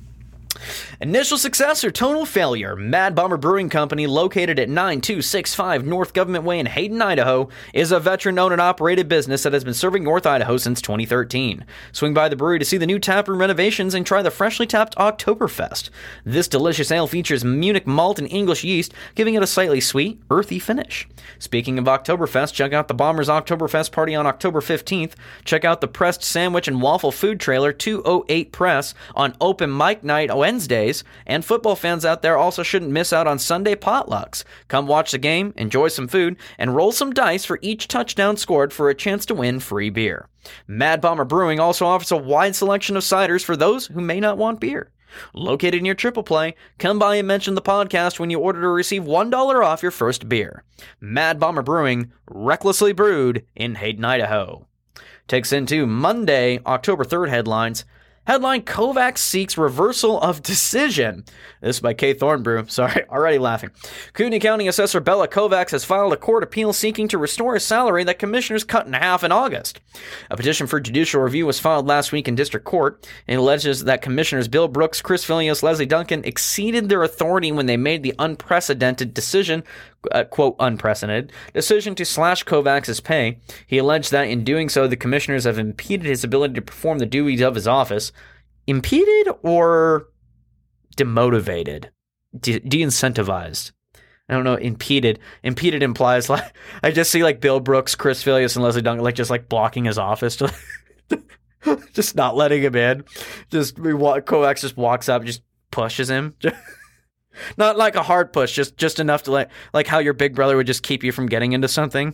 Initial success or total failure. Mad Bomber Brewing Company, located at 9265 North Government Way in Hayden, Idaho, is a veteran-owned and operated business that has been serving North Idaho since 2013. Swing by the brewery to see the new taproom renovations and try the freshly tapped Oktoberfest. This delicious ale features Munich malt and English yeast, giving it a slightly sweet, earthy finish. Speaking of Oktoberfest, check out the Bombers Oktoberfest party on October 15th. Check out the Pressed Sandwich and Waffle Food Trailer 208 Press on Open Mic Night Wednesdays, and football fans out there also shouldn't miss out on Sunday potlucks. Come watch the game, enjoy some food, and roll some dice for each touchdown scored for a chance to win free beer. Mad Bomber Brewing also offers a wide selection of ciders for those who may not want beer. Located near Triple Play, come by and mention the podcast when you order to receive $1 off your first beer. Mad Bomber Brewing, recklessly brewed in Hayden, Idaho. Takes into Monday, October 3rd headlines. Headline, Kovacs seeks reversal of decision. This is by Kay Thornbrew. Sorry, already laughing. Kootenai County Assessor Bella Kovacs has filed a court appeal seeking to restore a salary that commissioners cut in half in August. A petition for judicial review was filed last week in district court and alleges that Commissioners Bill Brooks, Chris Filios, Leslie Duncan exceeded their authority when they made the unprecedented decision, quote, unprecedented, decision to slash Kovacs' pay. He alleged that in doing so, the commissioners have impeded his ability to perform the duties of his office. Impeded or demotivated? De-incentivized? I don't know. Impeded implies, like, I just see like Bill Brooks, Chris Filios, and Leslie Duncan just like blocking his office, just not letting him in. Kovacs just walks up, just pushes him. Not like a hard push, just enough to like how your big brother would just keep you from getting into something.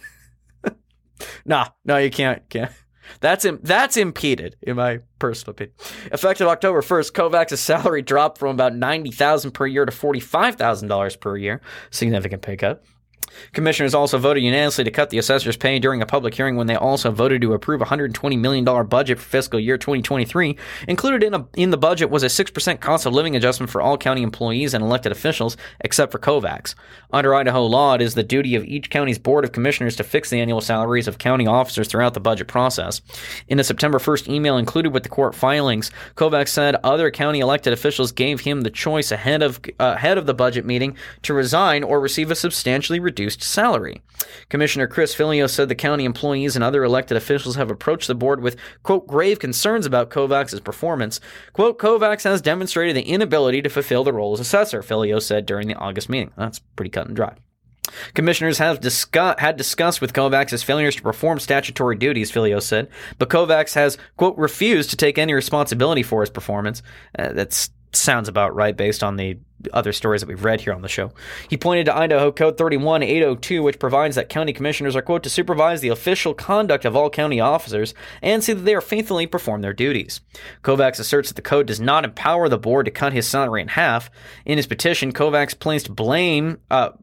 No, you can't. That's impeded, in my personal opinion. Effective October 1st, Kovacs' salary dropped from about $90,000 per year to $45,000 per year. Significant pay cut. Commissioners also voted unanimously to cut the assessor's pay during a public hearing when they also voted to approve a $120 million budget for fiscal year 2023. Included in the budget was a 6% cost of living adjustment for all county employees and elected officials, except for Kovacs. Under Idaho law, it is the duty of each county's board of commissioners to fix the annual salaries of county officers throughout the budget process. In a September 1st email included with the court filings, Kovacs said other county elected officials gave him the choice ahead of the budget meeting to resign or receive a substantially reduced salary. Commissioner Chris Filios said the county employees and other elected officials have approached the board with, quote, grave concerns about Kovacs' performance. Quote, Kovacs has demonstrated the inability to fulfill the role as assessor, Filios said during the August meeting. That's pretty cut and dry. Commissioners had discussed with Kovacs' failures to perform statutory duties, Filios said, but Kovacs has, quote, refused to take any responsibility for his performance. That sounds about right based on the other stories that we've read here on the show. He pointed to Idaho Code 31802, which provides that county commissioners are, quote, to supervise the official conduct of all county officers and see that they are faithfully perform their duties. Kovacs asserts that the code does not empower the board to cut his salary in half. In his petition, Kovacs placed blame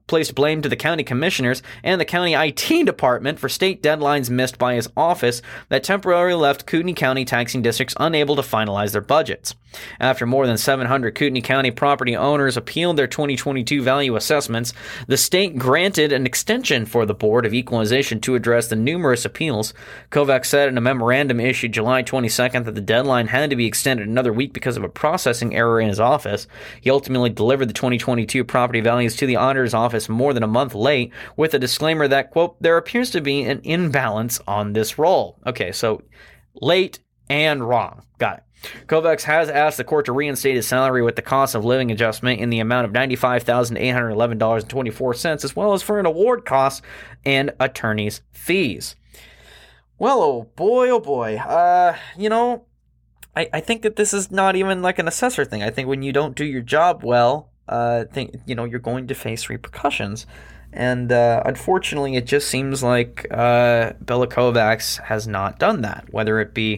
to the county commissioners and the county IT department for state deadlines missed by his office that temporarily left Kootenai County taxing districts unable to finalize their budgets. After more than 700 Kootenai County property owners appealed their 2022 value assessments, the state granted an extension for the Board of Equalization to address the numerous appeals. Kovacs said in a memorandum issued July 22nd that the deadline had to be extended another week because of a processing error in his office. He ultimately delivered the 2022 property values to the auditor's office more than a month late with a disclaimer that, quote, there appears to be an imbalance on this roll. Okay, so late and wrong. Got it. Kovacs has asked the court to reinstate his salary with the cost of living adjustment in the amount of $95,811.24, as well as for an award cost and attorney's fees. Well, oh boy. I think that this is not even like an assessor thing. I think when you don't do your job well, you're going to face repercussions. And unfortunately, it just seems like Bella Kovacs has not done that, whether it be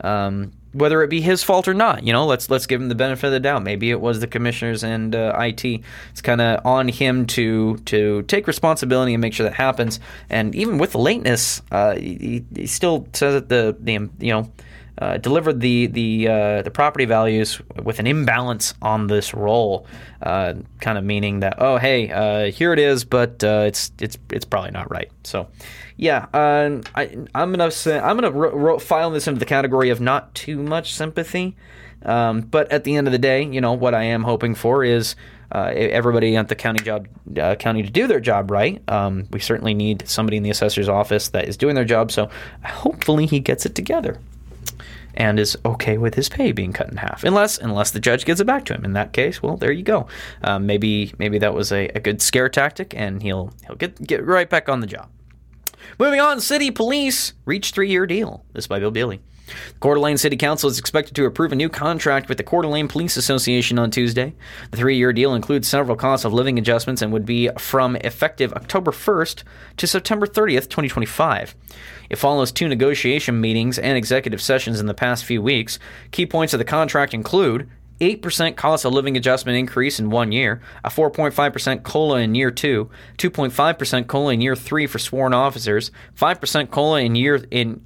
his fault or not. Let's give him the benefit of the doubt. Maybe it was the commissioners and IT. It's kind of on him to take responsibility and make sure that happens. And even with the lateness, he still says that delivered the property values with an imbalance on this roll, kind of meaning that, oh, hey, here it is, but it's probably not right. So, yeah, I'm gonna file this into the category of not too much sympathy. But at the end of the day, what I am hoping for is everybody at the county to do their job right. We certainly need somebody in the assessor's office that is doing their job, so hopefully he gets it together and is okay with his pay being cut in half, unless the judge gives it back to him. In that case, well, there you go. Maybe that was a good scare tactic, and he'll get right back on the job. Moving on, City Police reached 3-year deal. This is by Bill Bailey. The Coeur d'Alene City Council is expected to approve a new contract with the Coeur d'Alene Police Association on Tuesday. The 3-year deal includes several cost of living adjustments and would be from effective October 1st to September 30th, 2025. It follows 2 negotiation meetings and executive sessions in the past few weeks. Key points of the contract include 8% cost of living adjustment increase in 1 year, a 4.5% COLA in year 2, 2.5% COLA in year 3 for sworn officers, 5% COLA in year 1,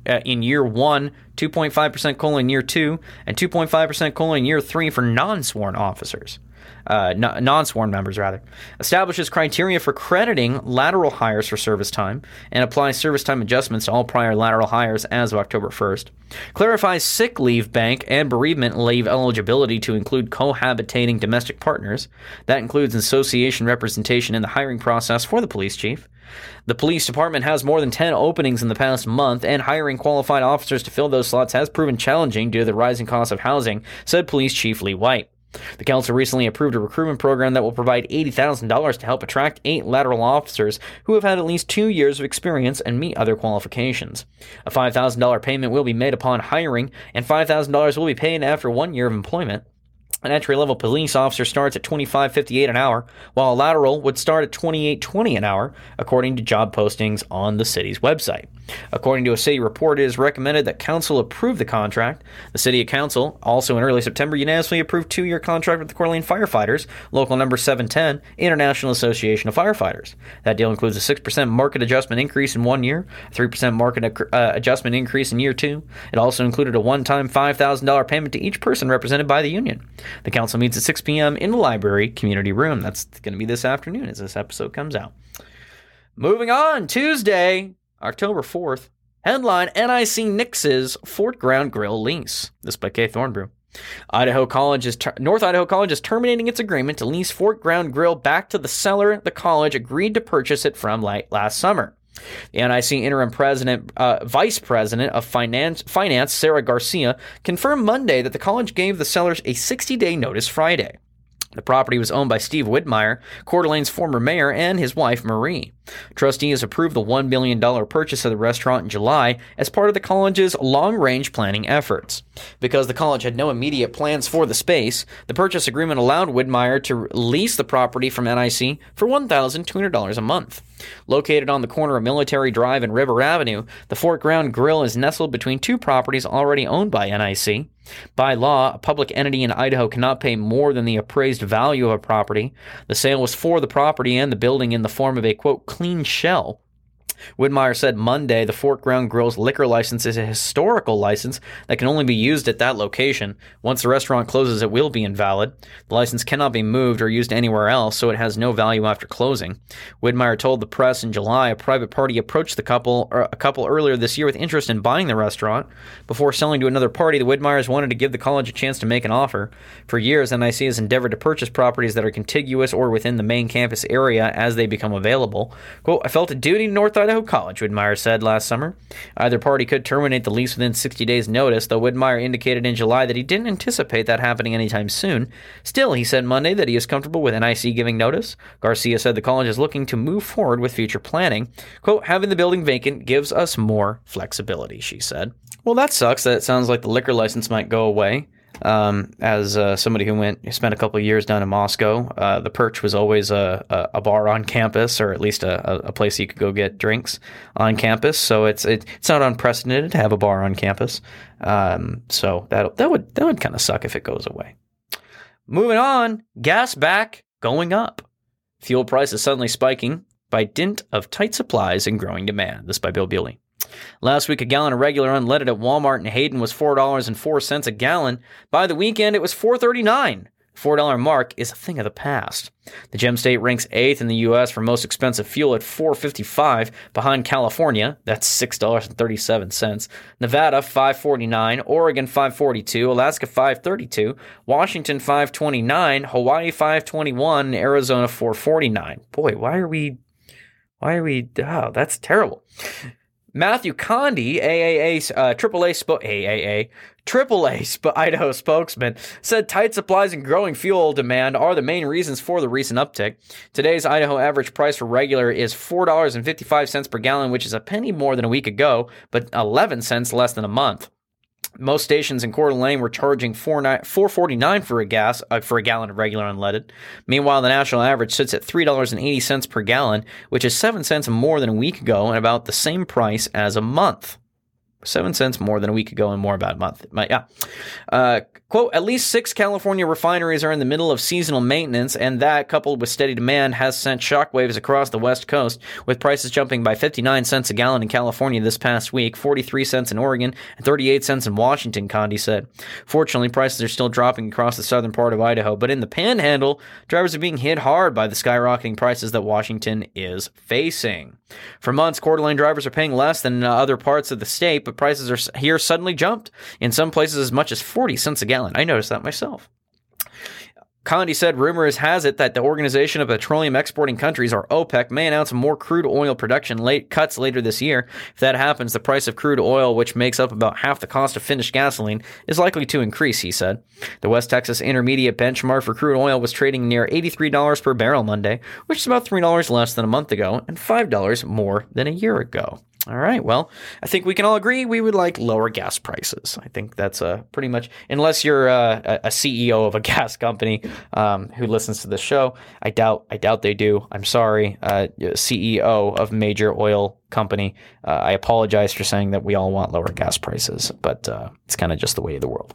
2.5% COLA in year 2, and 2.5% COLA in year 3 for non-sworn officers. Non-sworn members, rather. Establishes criteria for crediting lateral hires for service time and applies service time adjustments to all prior lateral hires as of October 1st. Clarifies sick leave bank and bereavement leave eligibility to include cohabitating domestic partners. That includes association representation in the hiring process for the police chief. The police department has more than 10 openings in the past month, and hiring qualified officers to fill those slots has proven challenging due to the rising cost of housing, said Police Chief Lee White. The council recently approved a recruitment program that will provide $80,000 to help attract 8 lateral officers who have had at least 2 years of experience and meet other qualifications. A $5,000 payment will be made upon hiring, and $5,000 will be paid after 1 year of employment. An entry-level police officer starts at $25.58 an hour, while a lateral would start at $28.20 an hour, according to job postings on the city's website. According to a city report, it is recommended that council approve the contract. The city council, also in early September, unanimously approved 2-year contract with the Coeur d'Alene Firefighters, local number 710, International Association of Firefighters. That deal includes a 6% market adjustment increase in 1 year, a 3% market adjustment increase in year 2. It also included a one-time $5,000 payment to each person represented by the union. The council meets at 6 p.m. in the library community room. That's going to be this afternoon as this episode comes out. Moving on, Tuesday, October 4th, headline NIC nixes Fort Ground Grill lease. This by Kay Thornbrew. North Idaho College is terminating its agreement to lease Fort Ground Grill back to the seller the college agreed to purchase it from last summer. The NIC interim vice president of finance, Sarah Garcia, confirmed Monday that the college gave the sellers a 60-day notice Friday. The property was owned by Steve Widmeyer, Coeur d'Alene's former mayor, and his wife, Marie. Trustees approved the $1 billion purchase of the restaurant in July as part of the college's long-range planning efforts. Because the college had no immediate plans for the space, the purchase agreement allowed Widmeyer to lease the property from NIC for $1,200 a month. Located on the corner of Military Drive and River Avenue, the Fort Ground Grill is nestled between 2 properties already owned by NIC. By law, a public entity in Idaho cannot pay more than the appraised value of a property. The sale was for the property and the building in the form of a, quote, clean shell. Widmeyer said Monday the Fort Ground Grill's liquor license is a historical license that can only be used at that location. Once the restaurant closes, it will be invalid. The license cannot be moved or used anywhere else, so it has no value after closing. Widmeyer told the press in July a private party approached a couple earlier this year with interest in buying the restaurant. Before selling to another party, the Widmeyers wanted to give the college a chance to make an offer. For years, NIC has endeavored to purchase properties that are contiguous or within the main campus area as they become available. Quote, I felt a duty to North Idaho College, Widmeyer said last summer. Either party could terminate the lease within 60 days' notice, though Widmeyer indicated in July that he didn't anticipate that happening anytime soon. Still, he said Monday that he is comfortable with NIC giving notice. Garcia said the college is looking to move forward with future planning. Quote, having the building vacant gives us more flexibility, she said. Well, that sucks. That sounds like the liquor license might go away. As somebody who spent a couple of years down in Moscow, the Perch was always a bar on campus, or at least a place you could go get drinks on campus. So it's not unprecedented to have a bar on campus. So that would kind of suck if it goes away. Moving on, gas back going up. Fuel prices suddenly spiking by dint of tight supplies and growing demand. This by Bill Bailey. Last week, a gallon of regular unleaded at Walmart in Hayden was $4.04 a gallon. By the weekend, it was $4.39. $4 mark is a thing of the past. The Gem State ranks 8th in the U.S. for most expensive fuel at $4.55, behind California, that's $6.37, Nevada $5.49, Oregon $5.42, Alaska $5.32, Washington $5.29, Hawaii $5.21, Arizona $4.49. Boy, why are we, that's terrible. Matthew Condi, AAA Idaho spokesman, said tight supplies and growing fuel demand are the main reasons for the recent uptick. Today's Idaho average price for regular is $4.55 per gallon, which is a penny more than a week ago, but 11 cents less than a month. Most stations in Coeur d'Alene were charging $4.49 for a gallon of regular unleaded. Meanwhile, the national average sits at $3.80 per gallon, which is 7 cents more than a week ago and about the same price as a month. 7 cents more than a week ago and more about a month. Quote, at least 6 California refineries are in the middle of seasonal maintenance, and that, coupled with steady demand, has sent shockwaves across the West Coast, with prices jumping by 59 cents a gallon in California this past week, 43 cents in Oregon, and 38 cents in Washington, Condi said. Fortunately, prices are still dropping across the southern part of Idaho, but in the Panhandle, drivers are being hit hard by the skyrocketing prices that Washington is facing. For months, Coeur d'Alene drivers are paying less than in other parts of the state, but prices are here suddenly jumped, in some places as much as 40 cents a gallon. I noticed that myself. Condi said rumors has it that the Organization of Petroleum Exporting Countries, or OPEC, may announce more crude oil production cuts later this year. If that happens, the price of crude oil, which makes up about half the cost of finished gasoline, is likely to increase, he said. The West Texas Intermediate benchmark for crude oil was trading near $83 per barrel Monday, which is about $3 less than a month ago and $5 more than a year ago. All right, well, I think we can all agree we would like lower gas prices. I think that's pretty much, unless you're a CEO of a gas company who listens to this show. I doubt they do. I'm sorry, CEO of major oil company. I apologize for saying that we all want lower gas prices, but it's kind of just the way of the world.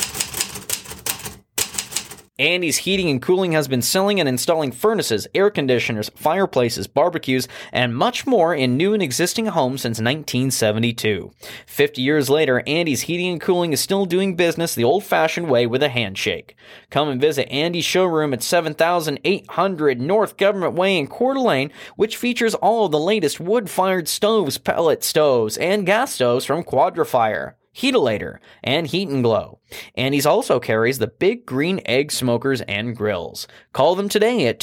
Andy's Heating and Cooling has been selling and installing furnaces, air conditioners, fireplaces, barbecues, and much more in new and existing homes since 1972. 50 years later, Andy's Heating and Cooling is still doing business the old-fashioned way with a handshake. Come and visit Andy's showroom at 7800 North Government Way in Coeur d'Alene, which features all of the latest wood-fired stoves, pellet stoves, and gas stoves from Quadrafire, Heatolator, and Heat and Glow. Andy's also carries the big green egg smokers and grills. Call them today at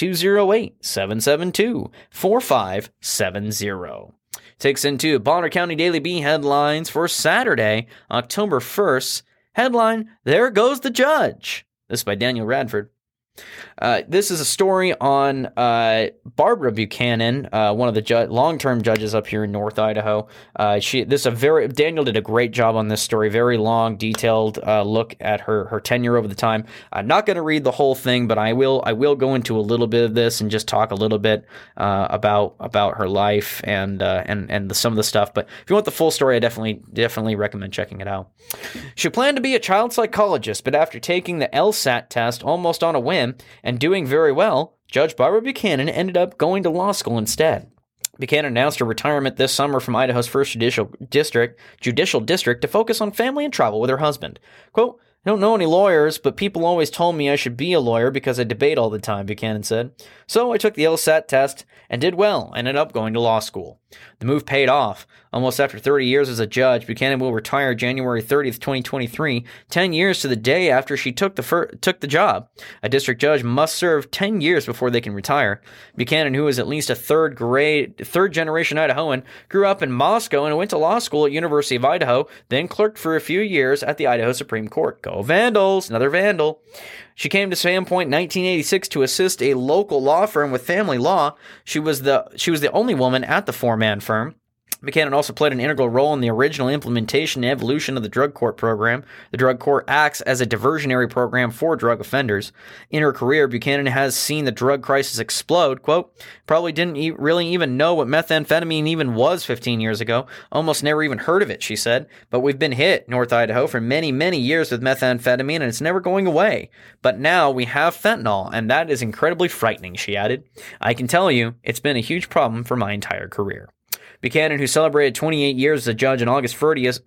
208-772-4570. Takes into Bonner County Daily Bee headlines for Saturday, October 1st. Headline, There Goes the Judge. This is by Daniel Radford. This is a story on Barbara Buchanan, one of the long-term judges up here in North Idaho. Daniel did a great job on this story. Very long, detailed look at her tenure over the time. I'm not going to read the whole thing, but I will go into a little bit of this and just talk a little bit about her life and some of the stuff. But if you want the full story, I definitely recommend checking it out. She planned to be a child psychologist, but after taking the LSAT test almost on a whim and doing very well, Judge Barbara Buchanan ended up going to law school instead. Buchanan announced her retirement this summer from Idaho's 1st Judicial District to focus on family and travel with her husband. Quote, I don't know any lawyers, but people always told me I should be a lawyer because I debate all the time, Buchanan said. So I took the LSAT test and did well, ended up going to law school. The move paid off. Almost after 30 years as a judge, Buchanan will retire January 30th, 2023, 10 years to the day after she took the job. A district judge must serve 10 years before they can retire. Buchanan, who is at least a third-generation Idahoan, grew up in Moscow and went to law school at University of Idaho, then clerked for a few years at the Idaho Supreme Court. Go Vandals! Another Vandal. She came to Sandpoint in 1986 to assist a local law firm with family law. She was the only woman at the four-man firm. Buchanan also played an integral role in the original implementation and evolution of the drug court program. The drug court acts as a diversionary program for drug offenders. In her career, Buchanan has seen the drug crisis explode. Quote, probably didn't really even know what methamphetamine even was 15 years ago. Almost never even heard of it, she said. But we've been hit, North Idaho, for many, many years with methamphetamine, and it's never going away. But now we have fentanyl, and that is incredibly frightening, she added. I can tell you, it's been a huge problem for my entire career. Buchanan, who celebrated 28 years as a judge on August 30th,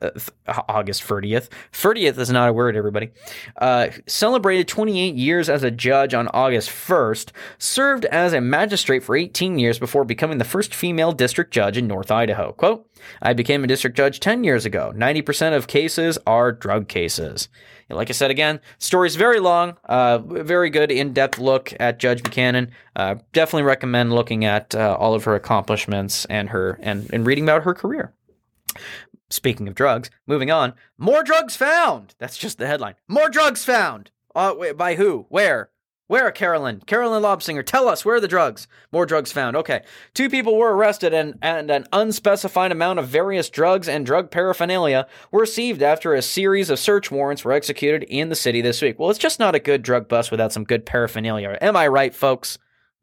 30th is not a word, everybody, celebrated 28 years as a judge on August 1st, served as a magistrate for 18 years before becoming the first female district judge in North Idaho. Quote, I became a district judge 10 years ago. 90% of cases are drug cases. And like I said again, story's very long, very good in-depth look at Judge Buchanan. Definitely recommend looking at all of her accomplishments and reading about her career. Speaking of drugs, moving on. More drugs found. That's just the headline. More drugs found. Wait, by who? Where? Where, Carolyn? Carolyn Lobsinger, tell us, where are the drugs? More drugs found. Okay. 2 people were arrested and an unspecified amount of various drugs and drug paraphernalia were received after a series of search warrants were executed in the city this week. Well, it's just not a good drug bust without some good paraphernalia. Am I right, folks?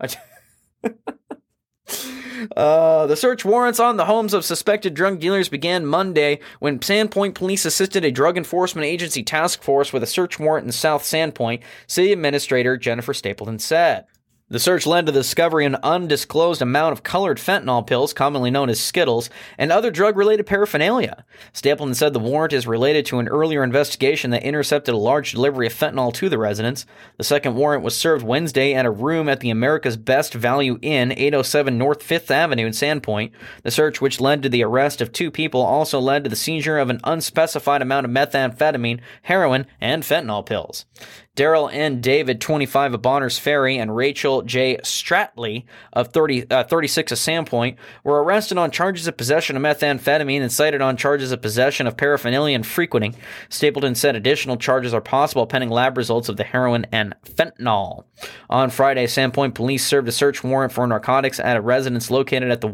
The search warrants on the homes of suspected drug dealers began Monday when Sandpoint police assisted a drug enforcement agency task force with a search warrant in South Sandpoint, City Administrator Jennifer Stapleton said. The search led to the discovery of an undisclosed amount of colored fentanyl pills, commonly known as Skittles, and other drug-related paraphernalia. Stapleton said the warrant is related to an earlier investigation that intercepted a large delivery of fentanyl to the residence. The second warrant was served Wednesday at a room at the America's Best Value Inn, 807 North 5th Avenue in Sandpoint. The search, which led to the arrest of 2 people, also led to the seizure of an unspecified amount of methamphetamine, heroin, and fentanyl pills. Daryl N. David, 25 of Bonners Ferry, and Rachel J. Stratley, of 36 of Sandpoint, were arrested on charges of possession of methamphetamine and cited on charges of possession of paraphernalia and frequenting. Stapleton said additional charges are possible pending lab results of the heroin and fentanyl. On Friday, Sandpoint police served a search warrant for narcotics at a residence located at the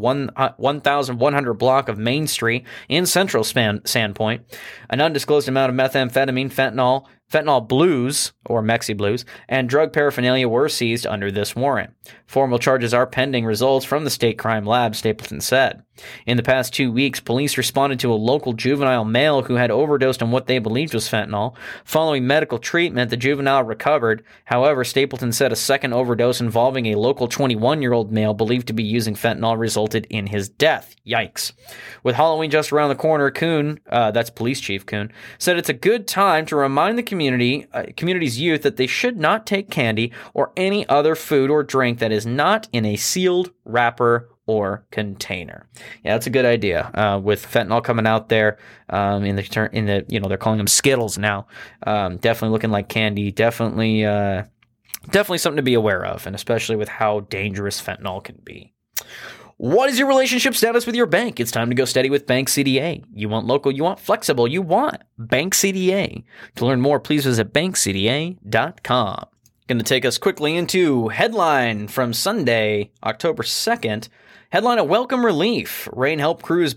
1100 block of Main Street in central Sandpoint. An undisclosed amount of methamphetamine, fentanyl blues, or Mexi Blues, and drug paraphernalia were seized under this warrant. Formal charges are pending results from the state crime lab, Stapleton said. In the past 2 weeks, police responded to a local juvenile male who had overdosed on what they believed was fentanyl. Following medical treatment, the juvenile recovered. However, Stapleton said a second overdose involving a local 21-year-old male believed to be using fentanyl resulted in his death. Yikes. With Halloween just around the corner, Kuhn, that's Police Chief Kuhn, said it's a good time to remind the community's youth that they should not take candy or any other food or drink that is not in a sealed wrapper or container. Yeah, that's a good idea. With fentanyl coming out there, they're calling them Skittles now. Definitely looking like candy. Definitely something to be aware of, and especially with how dangerous fentanyl can be. What is your relationship status with your bank? It's time to go steady with Bank CDA. You want local, you want flexible, you want Bank CDA. To learn more, please visit bankcda.com. Going to take us quickly into headline from Sunday, October 2nd. Headline, a welcome relief. Rain helped crews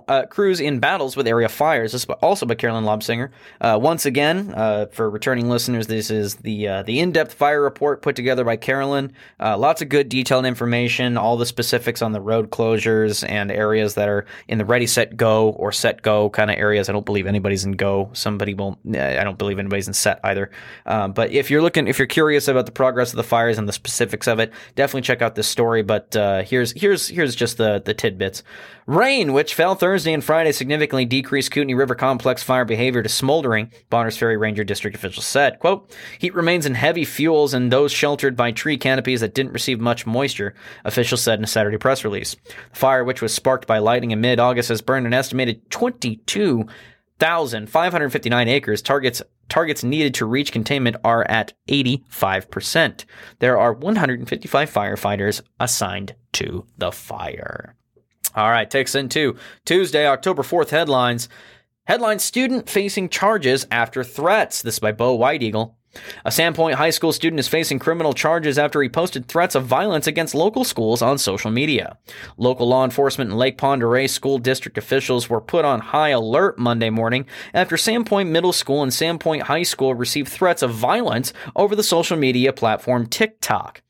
in battles with area fires. This is also by Carolyn Lobsinger. Once again, for returning listeners, this is the in-depth fire report put together by Carolyn. Lots of good detailed information, all the specifics on the road closures and areas that are in the ready, set, go or set, go kind of areas. I don't believe anybody's in go. I don't believe anybody's in set either. But if you're curious about the progress of the fires and the specifics of it, definitely check out this story. But here's just the tidbits. Rain, which fell Thursday and Friday, significantly decreased Kootenai River Complex fire behavior to smoldering, Bonners Ferry Ranger District officials said. Quote, heat remains in heavy fuels and those sheltered by tree canopies that didn't receive much moisture, officials said in a Saturday press release. The fire, which was sparked by lighting in mid-August, has burned an estimated 22,559 acres. Targets needed to reach containment are at 85%. There are 155 firefighters assigned to the fire. All right, takes into Tuesday, October 4th headlines. Headline, student facing charges after threats. This is by Bo White Eagle. A Sandpoint High School student is facing criminal charges after he posted threats of violence against local schools on social media. Local law enforcement and Lake Pend Oreille School District officials were put on high alert Monday morning after Sandpoint Middle School and Sandpoint High School received threats of violence over the social media platform TikTok.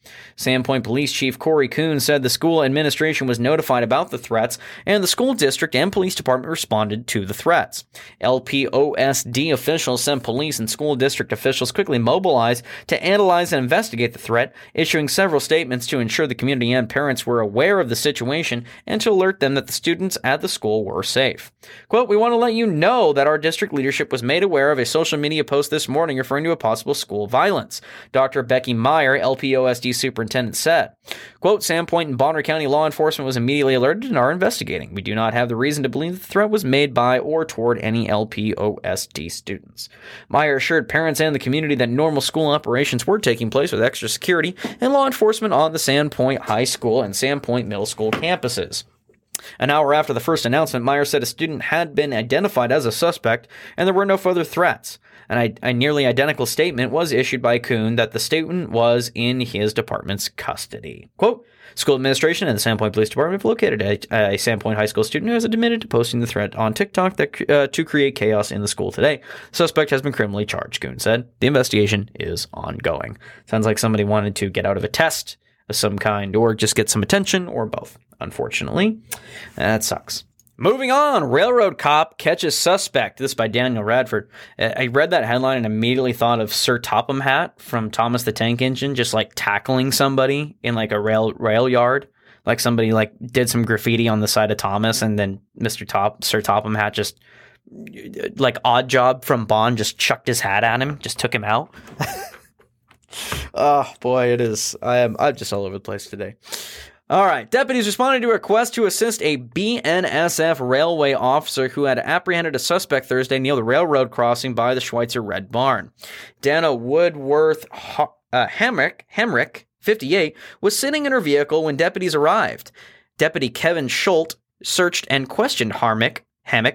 Sandpoint Police Chief Corey Kuhn said the school administration was notified about the threats, and the school district and police department responded to the threats. LPOSD officials said police and school district officials quickly mobilized to analyze and investigate the threat, issuing several statements to ensure the community and parents were aware of the situation and to alert them that the students at the school were safe. Quote, "We want to let you know that our district leadership was made aware of a social media post this morning referring to a possible school violence," Dr. Becky Meyer, LPOSD superintendent, said. Quote, "Sandpoint and Bonner County law enforcement was immediately alerted and are investigating. We do not have the reason to believe that the threat was made by or toward any LPOSD students." Meyer assured parents and the community that normal school operations were taking place with extra security and law enforcement on the Sandpoint High School and Sandpoint Middle School campuses. An hour after the first announcement, Meyer said a student had been identified as a suspect and there were no further threats. A nearly identical statement was issued by Kuhn that the student was in his department's custody. Quote, "School administration and the Sandpoint Police Department have located a Sandpoint High School student who has admitted to posting the threat on TikTok to create chaos in the school today. The suspect has been criminally charged," Kuhn said. "The investigation is ongoing." Sounds like somebody wanted to get out of a test of some kind or just get some attention or both. Unfortunately, that sucks. Moving on, railroad cop catches suspect. This is by Daniel Radford. I read that headline and immediately thought of Sir Topham Hatt from Thomas the Tank Engine, just like tackling somebody in like a rail yard. Like somebody like did some graffiti on the side of Thomas, and then Sir Topham Hatt just like Odd Job from Bond just chucked his hat at him, just took him out. Oh boy, it is. I'm just all over the place today. All right. Deputies responded to a request to assist a BNSF railway officer who had apprehended a suspect Thursday near the railroad crossing by the Schweitzer Red Barn. Dana Woodworth Hemrick, 58, was sitting in her vehicle when deputies arrived. Deputy Kevin Schultz searched and questioned Hemrick.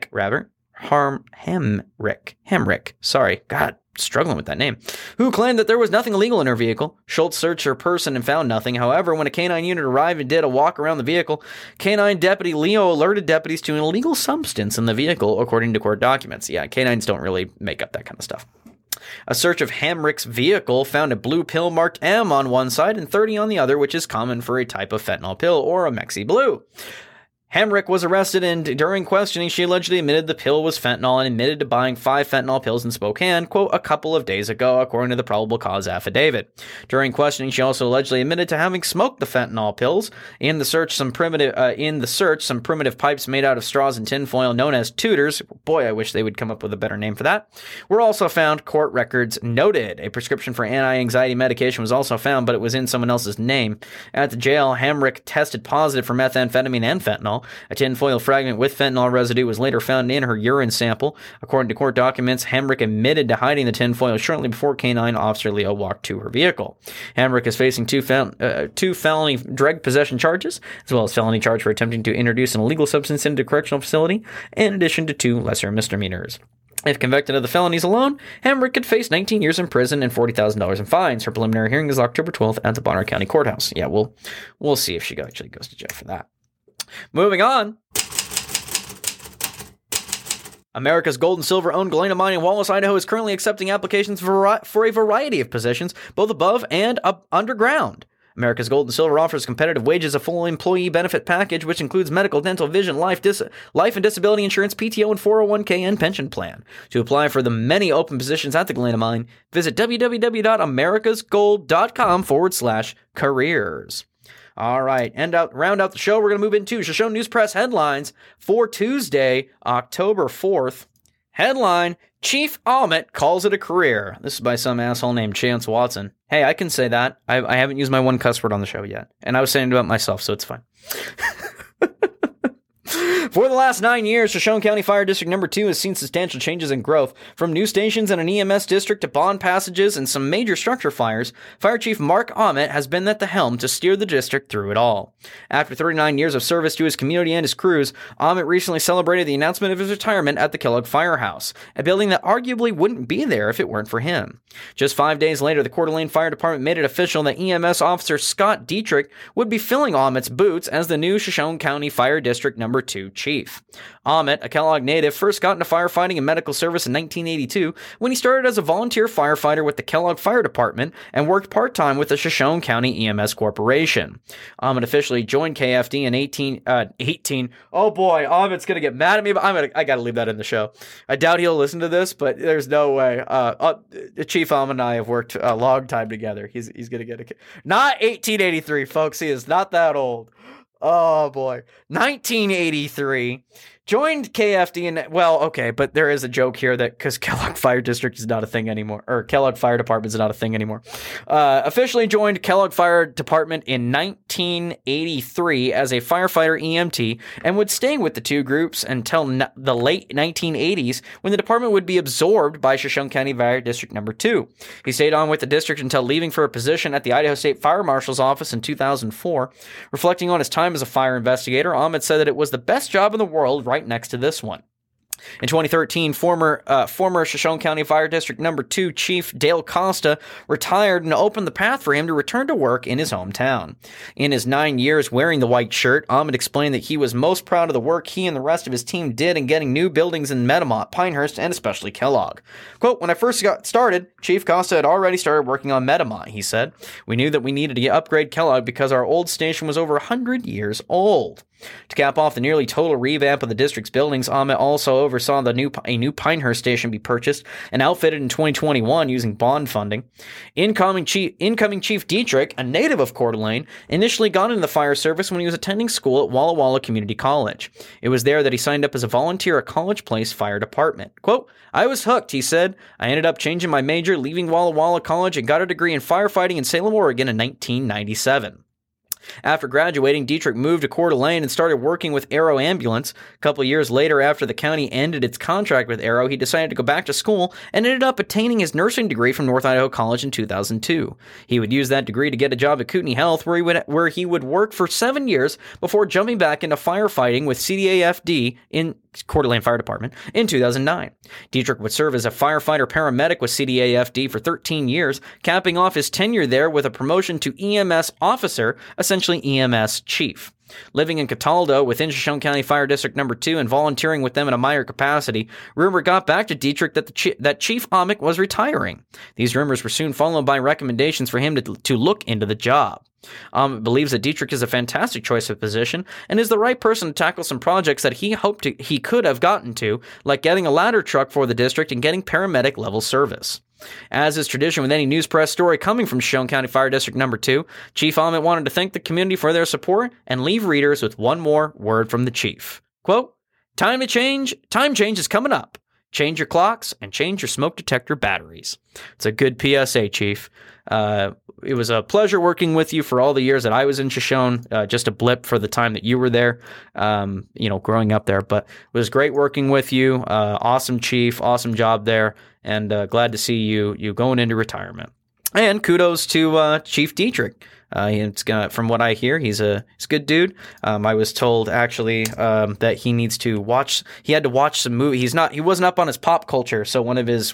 Sorry. God. Struggling with that name, who claimed that there was nothing illegal in her vehicle. Schultz searched her person and found nothing. However, when a canine unit arrived and did a walk around the vehicle, canine deputy Leo alerted deputies to an illegal substance in the vehicle, according to court documents. Yeah, canines don't really make up that kind of stuff. A search of Hamrick's vehicle found a blue pill marked M on one side and 30 on the other, which is common for a type of fentanyl pill or a Mexi Blue. Hamrick was arrested, and during questioning, she allegedly admitted the pill was fentanyl and admitted to buying 5 fentanyl pills in Spokane, quote, a couple of days ago, according to the probable cause affidavit. During questioning, she also allegedly admitted to having smoked the fentanyl pills. In the search, some primitive pipes made out of straws and tinfoil known as tutors, boy, I wish they would come up with a better name for that, were also found. Court records noted. A prescription for anti-anxiety medication was also found, but it was in someone else's name. At the jail, Hamrick tested positive for methamphetamine and fentanyl. A tinfoil fragment with fentanyl residue was later found in her urine sample. According to court documents, Hamrick admitted to hiding the tinfoil shortly before canine officer Leo walked to her vehicle. Hamrick is facing two felony drug possession charges, as well as felony charge for attempting to introduce an illegal substance into a correctional facility, in addition to 2 lesser misdemeanors. If convicted of the felonies alone, Hamrick could face 19 years in prison and $40,000 in fines. Her preliminary hearing is October 12th at the Bonner County Courthouse. Yeah, we'll see if she actually goes to jail for that. Moving on. America's Gold and Silver owned Galena Mine in Wallace, Idaho is currently accepting applications for a variety of positions, both above and underground. America's Gold and Silver offers competitive wages, a full employee benefit package, which includes medical, dental, vision, life and disability insurance, PTO, and 401k and pension plan. To apply for the many open positions at the Galena Mine, visit www.americasgold.com/careers. All right, round out the show, we're going to move into Shoshone News Press headlines for Tuesday, October 4th. Headline, Chief Ahmet calls it a career. This is by some asshole named Chance Watson. Hey, I can say that. I haven't used my one cuss word on the show yet. And I was saying it about myself, so it's fine. For the last 9 years, Shoshone County Fire District Number 2 has seen substantial changes in growth. From new stations and an EMS district to bond passages and some major structure fires, Fire Chief Mark Ahmet has been at the helm to steer the district through it all. After 39 years of service to his community and his crews, Ahmet recently celebrated the announcement of his retirement at the Kellogg Firehouse, a building that arguably wouldn't be there if it weren't for him. Just 5 days later, the Coeur d'Alene Fire Department made it official that EMS Officer Scott Dietrich would be filling Ahmet's boots as the new Shoshone County Fire District Number 2 chief. chief. Ahmet, a Kellogg native, first got into firefighting and medical service in 1982 when he started as a volunteer firefighter with the Kellogg Fire Department and worked part-time with the Shoshone County EMS Corporation. Ahmet officially joined KFD in 18. Oh boy, Ahmet's gonna get mad at me, but I gotta leave that in the show. I doubt he'll listen to this, but there's no way. Chief Ahmet and I have worked a long time together. He's gonna get not 1883, folks. He is not that old. Oh boy, 1983. Joined KFD and, well, okay, but there is a joke here that because Kellogg Fire District is not a thing anymore, or Kellogg Fire Department is not a thing anymore. Officially joined Kellogg Fire Department in 1983 as a firefighter EMT and would stay with the two groups until the late 1980s when the department would be absorbed by Shoshone County Fire District Number 2. He stayed on with the district until leaving for a position at the Idaho State Fire Marshal's office in 2004. Reflecting on his time as a fire investigator, Ahmet said that it was the best job in the world right next to this one. In 2013, former Shoshone County Fire District Number 2 Chief Dale Costa retired and opened the path for him to return to work in his hometown. In his 9 years wearing the white shirt, Ahmet explained that he was most proud of the work he and the rest of his team did in getting new buildings in Metamont, Pinehurst, and especially Kellogg. Quote, "When I first got started, Chief Costa had already started working on Metamont," he said. "We knew that we needed to upgrade Kellogg because our old station was over 100 years old." To cap off the nearly total revamp of the district's buildings, Ahmet also oversaw a new Pinehurst station be purchased and outfitted in 2021 using bond funding. Incoming Chief Dietrich, a native of Coeur d'Alene, initially got into the fire service when he was attending school at Walla Walla Community College. It was there that he signed up as a volunteer at College Place Fire Department. Quote, "I was hooked," he said. "I ended up changing my major, leaving Walla Walla College, and got a degree in firefighting in Salem, Oregon in 1997. After graduating, Dietrich moved to Coeur d'Alene and started working with Arrow Ambulance. A couple years later, after the county ended its contract with Arrow, he decided to go back to school and ended up attaining his nursing degree from North Idaho College in 2002. He would use that degree to get a job at Kootenai Health, where he would work for 7 years before jumping back into firefighting with CDAFD in Coeur d'Alene Fire Department in 2009. Dietrich would serve as a firefighter-paramedic with CDAFD for 13 years, capping off his tenure there with a promotion to EMS officer, essentially EMS chief. Living in Cataldo within Shoshone County Fire District Number 2 and volunteering with them in a minor capacity, rumor got back to Dietrich that Chief Ahmet was retiring. These rumors were soon followed by recommendations for him to look into the job. Ahmet believes that Dietrich is a fantastic choice of position and is the right person to tackle some projects that he hoped he could have gotten to, like getting a ladder truck for the district and getting paramedic level service. As is tradition with any news press story coming from Shoshone County Fire District Number 2, Chief Ahmet wanted to thank the community for their support and leave readers with one more word from the chief. Quote, Time change is coming up. Change your clocks and change your smoke detector batteries." It's a good PSA, Chief. It was a pleasure working with you for all the years that I was in Shoshone, just a blip for the time that you were there, growing up there. But it was great working with you. Awesome chief, awesome job there, and glad to see you going into retirement. And kudos to Chief Dietrich. From what I hear, he's a good dude. I was told actually that he had to watch some movies. He wasn't up on his pop culture, so one of his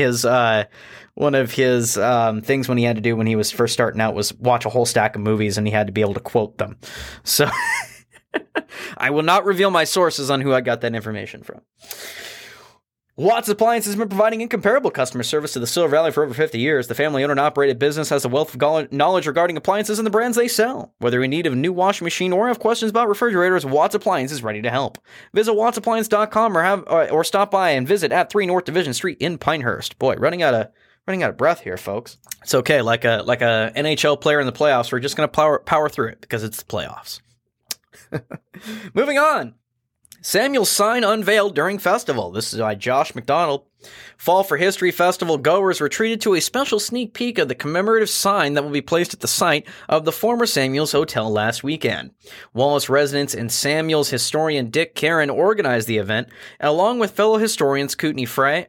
things when he had to do when he was first starting out was watch a whole stack of movies, and he had to be able to quote them. So I will not reveal my sources on who I got that information from. Watts Appliances has been providing incomparable customer service to the Silver Valley for over 50 years. The family-owned and operated business has a wealth of knowledge regarding appliances and the brands they sell. Whether in need of a new washing machine or have questions about refrigerators, Watts Appliances is ready to help. Visit wattsappliance.com or stop by and visit at 3 North Division Street in Pinehurst. Boy, running out of breath here, folks. It's okay, like a NHL player in the playoffs. We're just going to power through it because it's the playoffs. Moving on. Samuel's sign unveiled during festival. This is by Josh McDonald. Fall for History Festival goers were treated to a special sneak peek of the commemorative sign that will be placed at the site of the former Samuel's Hotel last weekend. Wallace residents and Samuel's historian Dick Karen organized the event, along with fellow historians Courtney Frey,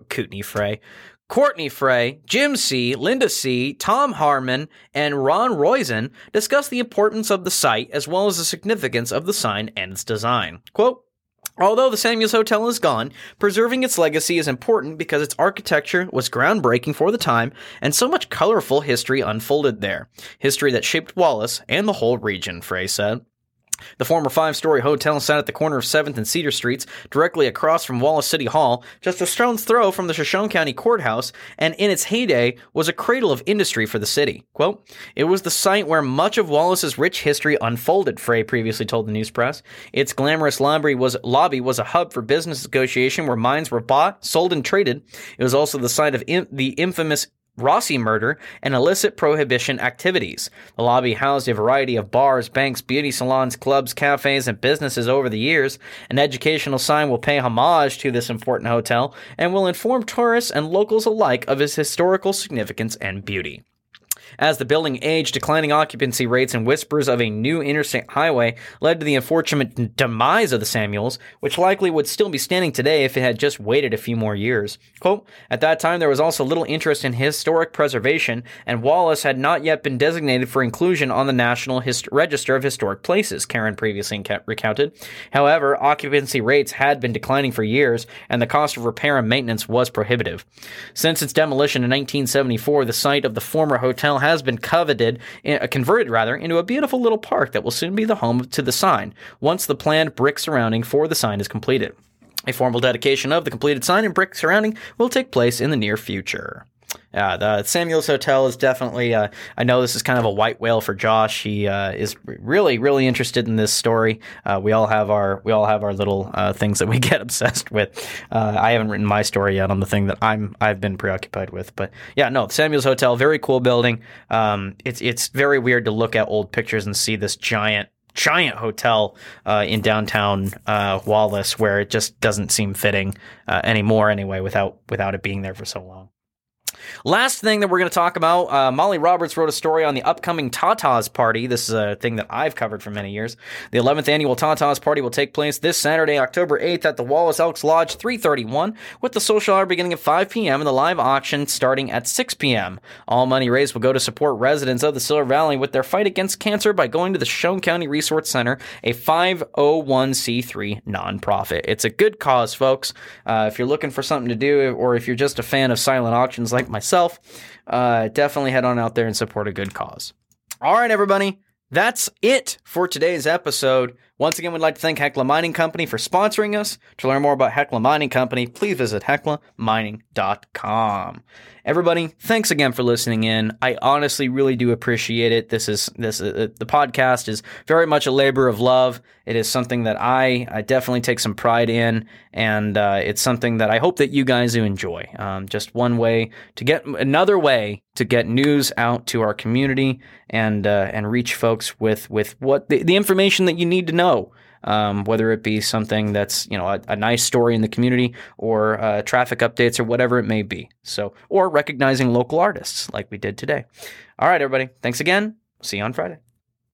Jim C., Linda C., Tom Harmon, and Ron Roizen discussed the importance of the site as well as the significance of the sign and its design. Quote, "Although the Samuel's Hotel is gone, preserving its legacy is important because its architecture was groundbreaking for the time and so much colorful history unfolded there. History that shaped Wallace and the whole region," Frey said. The former 5-story hotel sat at the corner of 7th and Cedar Streets, directly across from Wallace City Hall, just a stone's throw from the Shoshone County Courthouse, and in its heyday was a cradle of industry for the city. Quote, "It was the site where much of Wallace's rich history unfolded," Frey previously told the news press. Its glamorous lobby was a hub for business negotiation where mines were bought, sold, and traded. It was also the site of the infamous Rossi murder and illicit prohibition activities. The lobby housed a variety of bars, banks, beauty salons, clubs, cafes, and businesses over the years. An educational sign will pay homage to this important hotel and will inform tourists and locals alike of its historical significance and beauty. As the building aged, declining occupancy rates and whispers of a new interstate highway led to the unfortunate demise of the Samuels, which likely would still be standing today if it had just waited a few more years. Quote, "At that time, there was also little interest in historic preservation, and Wallace had not yet been designated for inclusion on the National Register of Historic Places," Karen previously recounted. However, occupancy rates had been declining for years, and the cost of repair and maintenance was prohibitive. Since its demolition in 1974, the site of the former hotel has been converted into a beautiful little park that will soon be the home to the sign, once the planned brick surrounding for the sign is completed. A formal dedication of the completed sign and brick surrounding will take place in the near future. The Samuels Hotel is definitely, I know this is kind of a white whale for Josh. He is really, really interested in this story. We all have our little things that we get obsessed with. I haven't written my story yet on the thing that I've been preoccupied with. But yeah, no, the Samuels Hotel, very cool building. It's very weird to look at old pictures and see this giant hotel in downtown Wallace, where it just doesn't seem fitting anymore anyway, without it being there for so long. Last thing that we're going to talk about, Molly Roberts wrote a story on the upcoming Tatas Party. This is a thing that I've covered for many years. The 11th annual Tatas Party will take place this Saturday, October 8th at the Wallace Elks Lodge 331, with the social hour beginning at 5 p.m. and the live auction starting at 6 p.m. All money raised will go to support residents of the Silver Valley with their fight against cancer by going to the Shoshone County Resource Center, a 501c3 nonprofit. It's a good cause, folks. If you're looking for something to do, or if you're just a fan of silent auctions like myself, definitely head on out there and support a good cause. All right, everybody, that's it for today's episode. Once again, we'd like to thank Hecla Mining Company for sponsoring us. To learn more about Hecla Mining Company, please visit heclamining.com. Everybody, thanks again for listening in. I honestly really do appreciate it. The podcast is very much a labor of love. It is something that I definitely take some pride in, and it's something that I hope that you guys do enjoy. Just another way to get news out to our community and reach folks with what the information that you need to know. Whether it be something that's, a nice story in the community, or traffic updates, or whatever it may be. Or recognizing local artists like we did today. All right, everybody. Thanks again. See you on Friday.